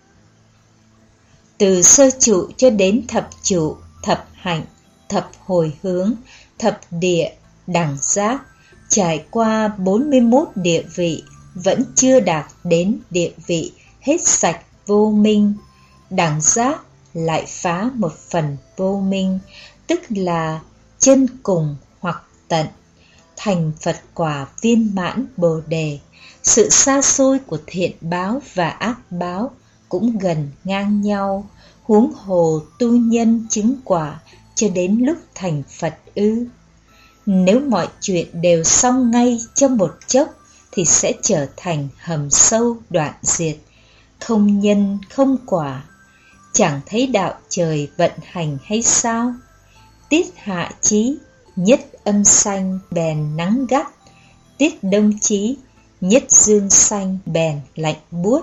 Từ sơ trụ cho đến thập trụ, thập hạnh, thập hồi hướng, thập địa, đẳng giác, trải qua bốn mươi mốt địa vị, vẫn chưa đạt đến địa vị hết sạch vô minh. Đẳng giác lại phá một phần vô minh, tức là chân cùng hoặc tận, thành Phật quả viên mãn Bồ Đề. Sự xa xôi của thiện báo và ác báo cũng gần ngang nhau, huống hồ tu nhân chứng quả cho đến lúc thành Phật ư. Nếu mọi chuyện đều xong ngay trong một chốc thì sẽ trở thành hầm sâu đoạn diệt, không nhân không quả. Chẳng thấy đạo trời vận hành hay sao? Tiết hạ chí, nhất âm xanh bèn nắng gắt, tiết đông chí, nhất dương xanh bèn lạnh buốt.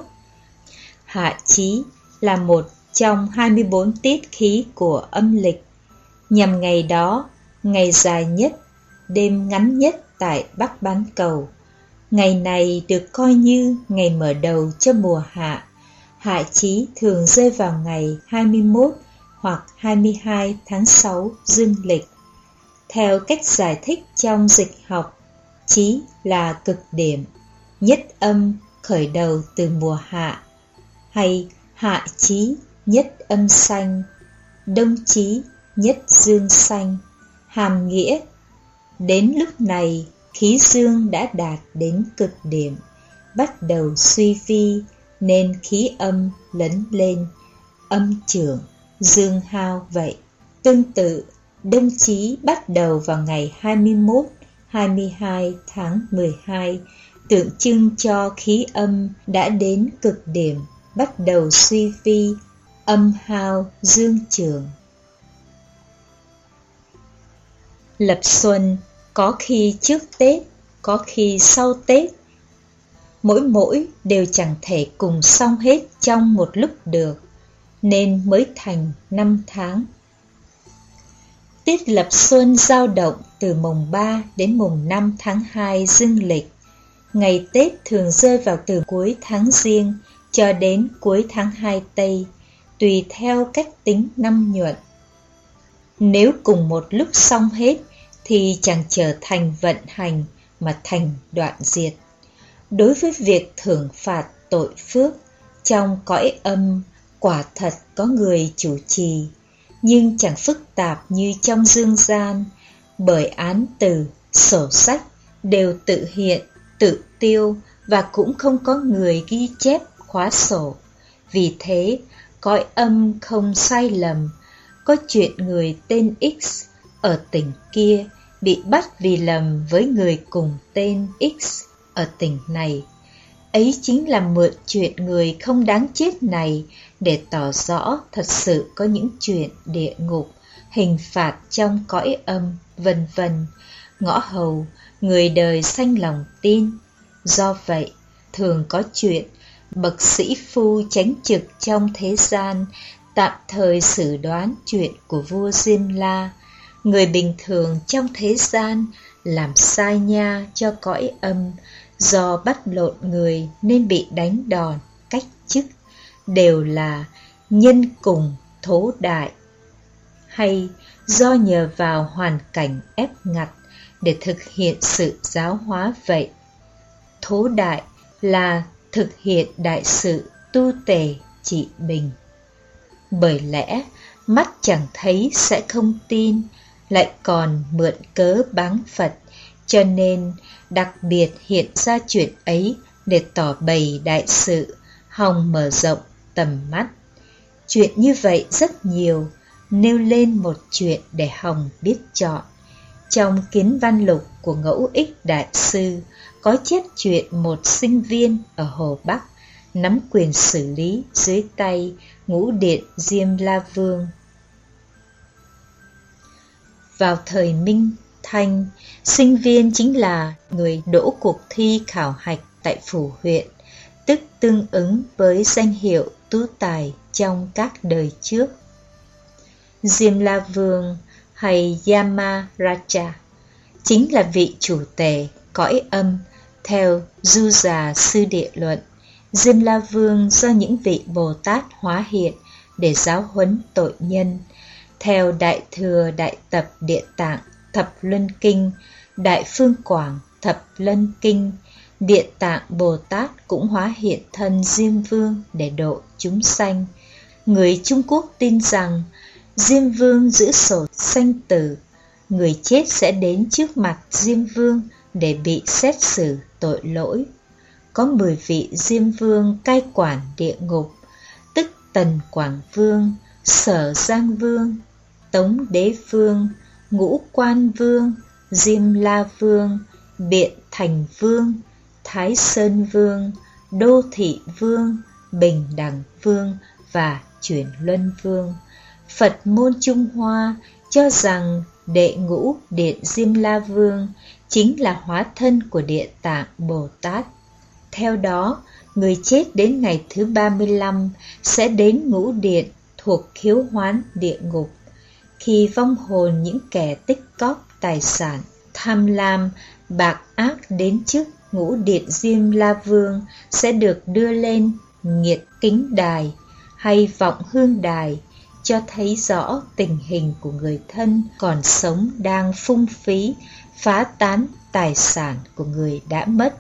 Hạ chí là một trong hai mươi bốn tiết khí của âm lịch, nhằm ngày đó, ngày dài nhất, đêm ngắn nhất tại Bắc Bán Cầu. Ngày này được coi như ngày mở đầu cho mùa hạ. Hạ chí thường rơi vào ngày hai mươi mốt hoặc hai mươi hai tháng sáu dương lịch. Theo cách giải thích trong dịch học, chí là cực điểm, nhất âm khởi đầu từ mùa hạ, hay hạ chí nhất âm xanh, đông chí nhất dương xanh, hàm nghĩa đến lúc này khí dương đã đạt đến cực điểm, bắt đầu suy vi, nên khí âm lấn lên, âm trưởng, dương hao vậy. Tương tự, đông chí bắt đầu vào ngày hai mươi mốt, hai mươi hai tháng mười hai, tượng trưng cho khí âm đã đến cực điểm, bắt đầu suy vi, âm hao, dương trưởng. Lập xuân có khi trước Tết, có khi sau Tết. Mỗi mỗi đều chẳng thể cùng xong hết trong một lúc được, nên mới thành năm tháng. Tiết lập xuân dao động từ mùng ba đến mùng năm tháng hai dương lịch. Ngày Tết thường rơi vào từ cuối tháng Giêng cho đến cuối tháng hai Tây, tùy theo cách tính năm nhuận. Nếu cùng một lúc xong hết thì chẳng trở thành vận hành mà thành đoạn diệt. Đối với việc thưởng phạt tội phước, trong cõi âm quả thật có người chủ trì, nhưng chẳng phức tạp như trong dương gian, bởi án từ, sổ sách đều tự hiện, tự tiêu và cũng không có người ghi chép khóa sổ. Vì thế, cõi âm không sai lầm. Có chuyện người tên X ở tỉnh kia bị bắt vì lầm với người cùng tên X ở tỉnh này. Ấy chính là mượn chuyện người không đáng chết này để tỏ rõ thật sự có những chuyện địa ngục, hình phạt trong cõi âm, vân vân. Ngõ hầu, người đời sanh lòng tin. Do vậy, thường có chuyện bậc sĩ phu chánh trực trong thế gian tạm thời xử đoán chuyện của vua Diêm La. Người bình thường trong thế gian làm sai nha cho cõi âm, do bắt lộn người nên bị đánh đòn, cách chức, đều là nhân cùng thố đại, hay do nhờ vào hoàn cảnh ép ngặt để thực hiện sự giáo hóa vậy. Thố đại là thực hiện đại sự tu tề trị bình. Bởi lẽ mắt chẳng thấy sẽ không tin, lại còn mượn cớ báng Phật, cho nên đặc biệt hiện ra chuyện ấy để tỏ bày đại sự, hòng mở rộng tầm mắt. Chuyện như vậy rất nhiều, nêu lên một chuyện để hòng biết chọn. Trong Kiến Văn Lục của Ngẫu Ích Đại Sư có chép chuyện một sinh viên ở Hồ Bắc nắm quyền xử lý dưới tay Ngũ Điện Diêm La Vương. Vào thời Minh Thanh, sinh viên chính là người đỗ cuộc thi khảo hạch tại phủ huyện, tức tương ứng với danh hiệu tú tài trong các đời trước. Diêm La Vương hay Yamaraja chính là vị chủ tể cõi âm. Theo Du Già Sư Địa Luận, Diêm La Vương do những vị Bồ Tát hóa hiện để giáo huấn tội nhân. Theo Đại Thừa Đại Tập Địa Tạng Thập Luân Kinh, Đại Phương Quảng Thập Luân Kinh, Địa Tạng Bồ Tát cũng hóa hiện thân Diêm Vương để độ chúng sanh. Người Trung Quốc tin rằng Diêm Vương giữ sổ sanh tử, người chết sẽ đến trước mặt Diêm Vương để bị xét xử tội lỗi. Có mười vị Diêm Vương cai quản địa ngục, tức Tần Quảng Vương, Sở Giang Vương, Tống Đế Vương, Ngũ Quan Vương, Diêm La Vương, Biện Thành Vương, Thái Sơn Vương, Đô Thị Vương, Bình Đẳng Vương và Chuyển Luân Vương. Phật môn Trung Hoa cho rằng đệ ngũ Điện Diêm La Vương chính là hóa thân của Địa Tạng Bồ Tát. Theo đó, người chết đến ngày thứ ba mươi lăm sẽ đến ngũ điện thuộc Khiếu Hoán địa ngục. Khi vong hồn những kẻ tích cóp tài sản, tham lam, bạc ác đến trước ngũ điện Diêm La Vương sẽ được đưa lên Nghiệt Kính Đài hay Vọng Hương Đài, cho thấy rõ tình hình của người thân còn sống đang phung phí, phá tán tài sản của người đã mất.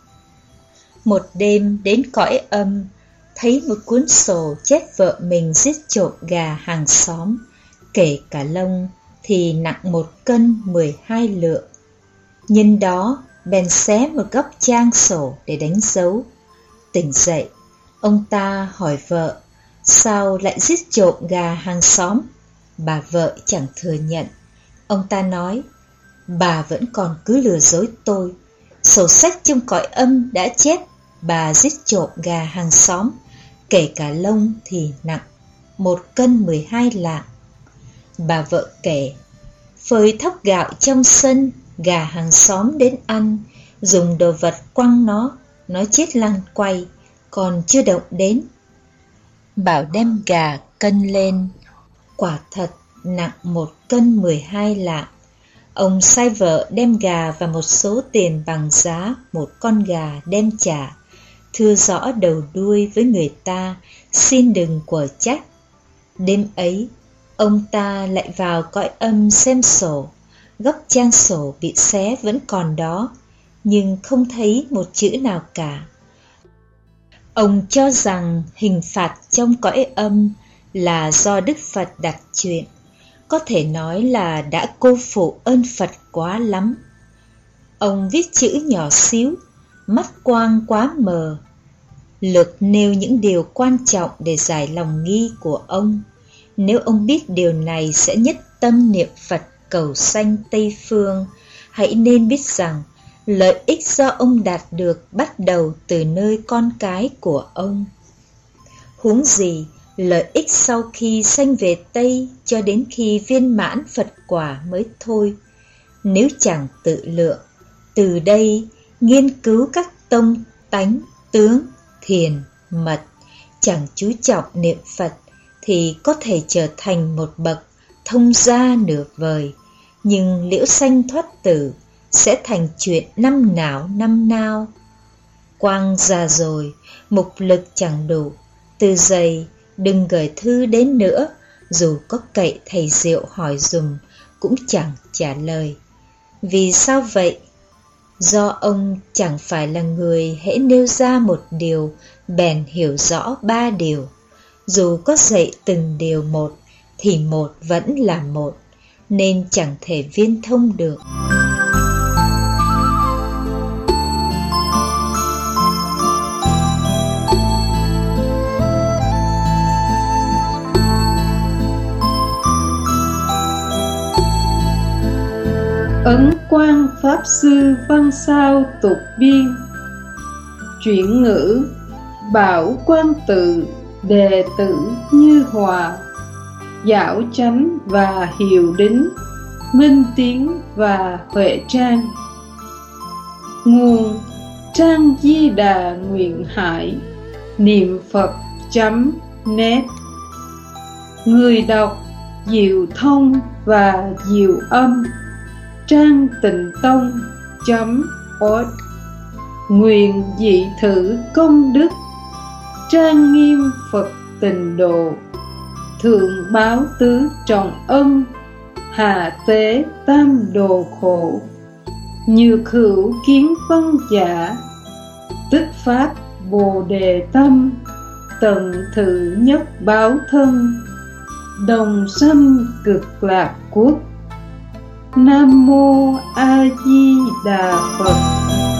Một đêm đến cõi âm, thấy một cuốn sổ chép vợ mình giết trộm gà hàng xóm, kể cả lông thì nặng một cân mười hai lượng. Nhân đó bèn xé một góc trang sổ để đánh dấu. Tỉnh dậy, ông ta hỏi vợ, sao lại giết trộm gà hàng xóm? Bà vợ chẳng thừa nhận. Ông ta nói, bà vẫn còn cứ lừa dối tôi. Sổ sách trong cõi âm đã chép bà giết trộm gà hàng xóm, kể cả lông thì nặng một cân mười hai lạng. Bà vợ kể, phơi thóc gạo trong sân, gà hàng xóm đến ăn, dùng đồ vật quăng nó, nó chết lăn quay, còn chưa động đến. Bảo đem gà cân lên, quả thật nặng một cân mười hai lạng. Ông sai vợ đem gà và một số tiền bằng giá một con gà đem trả, thưa rõ đầu đuôi với người ta, xin đừng quở trách. Đêm ấy, ông ta lại vào cõi âm xem sổ. Góc trang sổ bị xé vẫn còn đó, nhưng không thấy một chữ nào cả. Ông cho rằng hình phạt trong cõi âm là do Đức Phật đặt chuyện, có thể nói là đã cô phụ ơn Phật quá lắm. Ông viết chữ nhỏ xíu, mắt quang quá mờ, lược nêu những điều quan trọng để giải lòng nghi của ông. Nếu ông biết điều này sẽ nhất tâm niệm Phật cầu sanh Tây Phương, hãy nên biết rằng lợi ích do ông đạt được bắt đầu từ nơi con cái của ông. Huống gì lợi ích sau khi sanh về Tây cho đến khi viên mãn Phật quả mới thôi. Nếu chẳng tự lượng, từ đây nghiên cứu các tông tánh, tướng, thiền, mật, chẳng chú trọng niệm Phật, thì có thể trở thành một bậc thông gia nửa vời, nhưng liễu sanh thoát tử sẽ thành chuyện năm nào năm nao. Quang già rồi, mục lực chẳng đủ, từ giày đừng gửi thư đến nữa, dù có cậy thầy Diệu hỏi dùm cũng chẳng trả lời. Vì sao vậy? Do ông chẳng phải là người hễ nêu ra một điều bèn hiểu rõ ba điều. Dù có dạy từng điều một thì một vẫn là một, nên chẳng thể viên thông được. Ấn Quang Pháp Sư Văn Sao Tục Biên. Chuyển ngữ: Bảo Quan Tự, đệ tử Như Hòa, Giảo Chánh và Hiệu Đính, Minh Tiến và Huệ Trang. Nguồn: Trang Di Đà Nguyện Hải, niệm phật chấm net. Người đọc: Diệu Thông và Diệu Âm. Trang Tịnh Tông chấm org. Nguyện dị thử công đức, trang nghiêm Phật Tịnh Độ, thượng báo tứ trọng ân, hạ tế tam đồ khổ. Nhược hữu kiến văn giả, tức phát Bồ Đề tâm, tận thử nhất báo thân, đồng sanh cực lạc quốc. Nam mô A Di Đà Phật.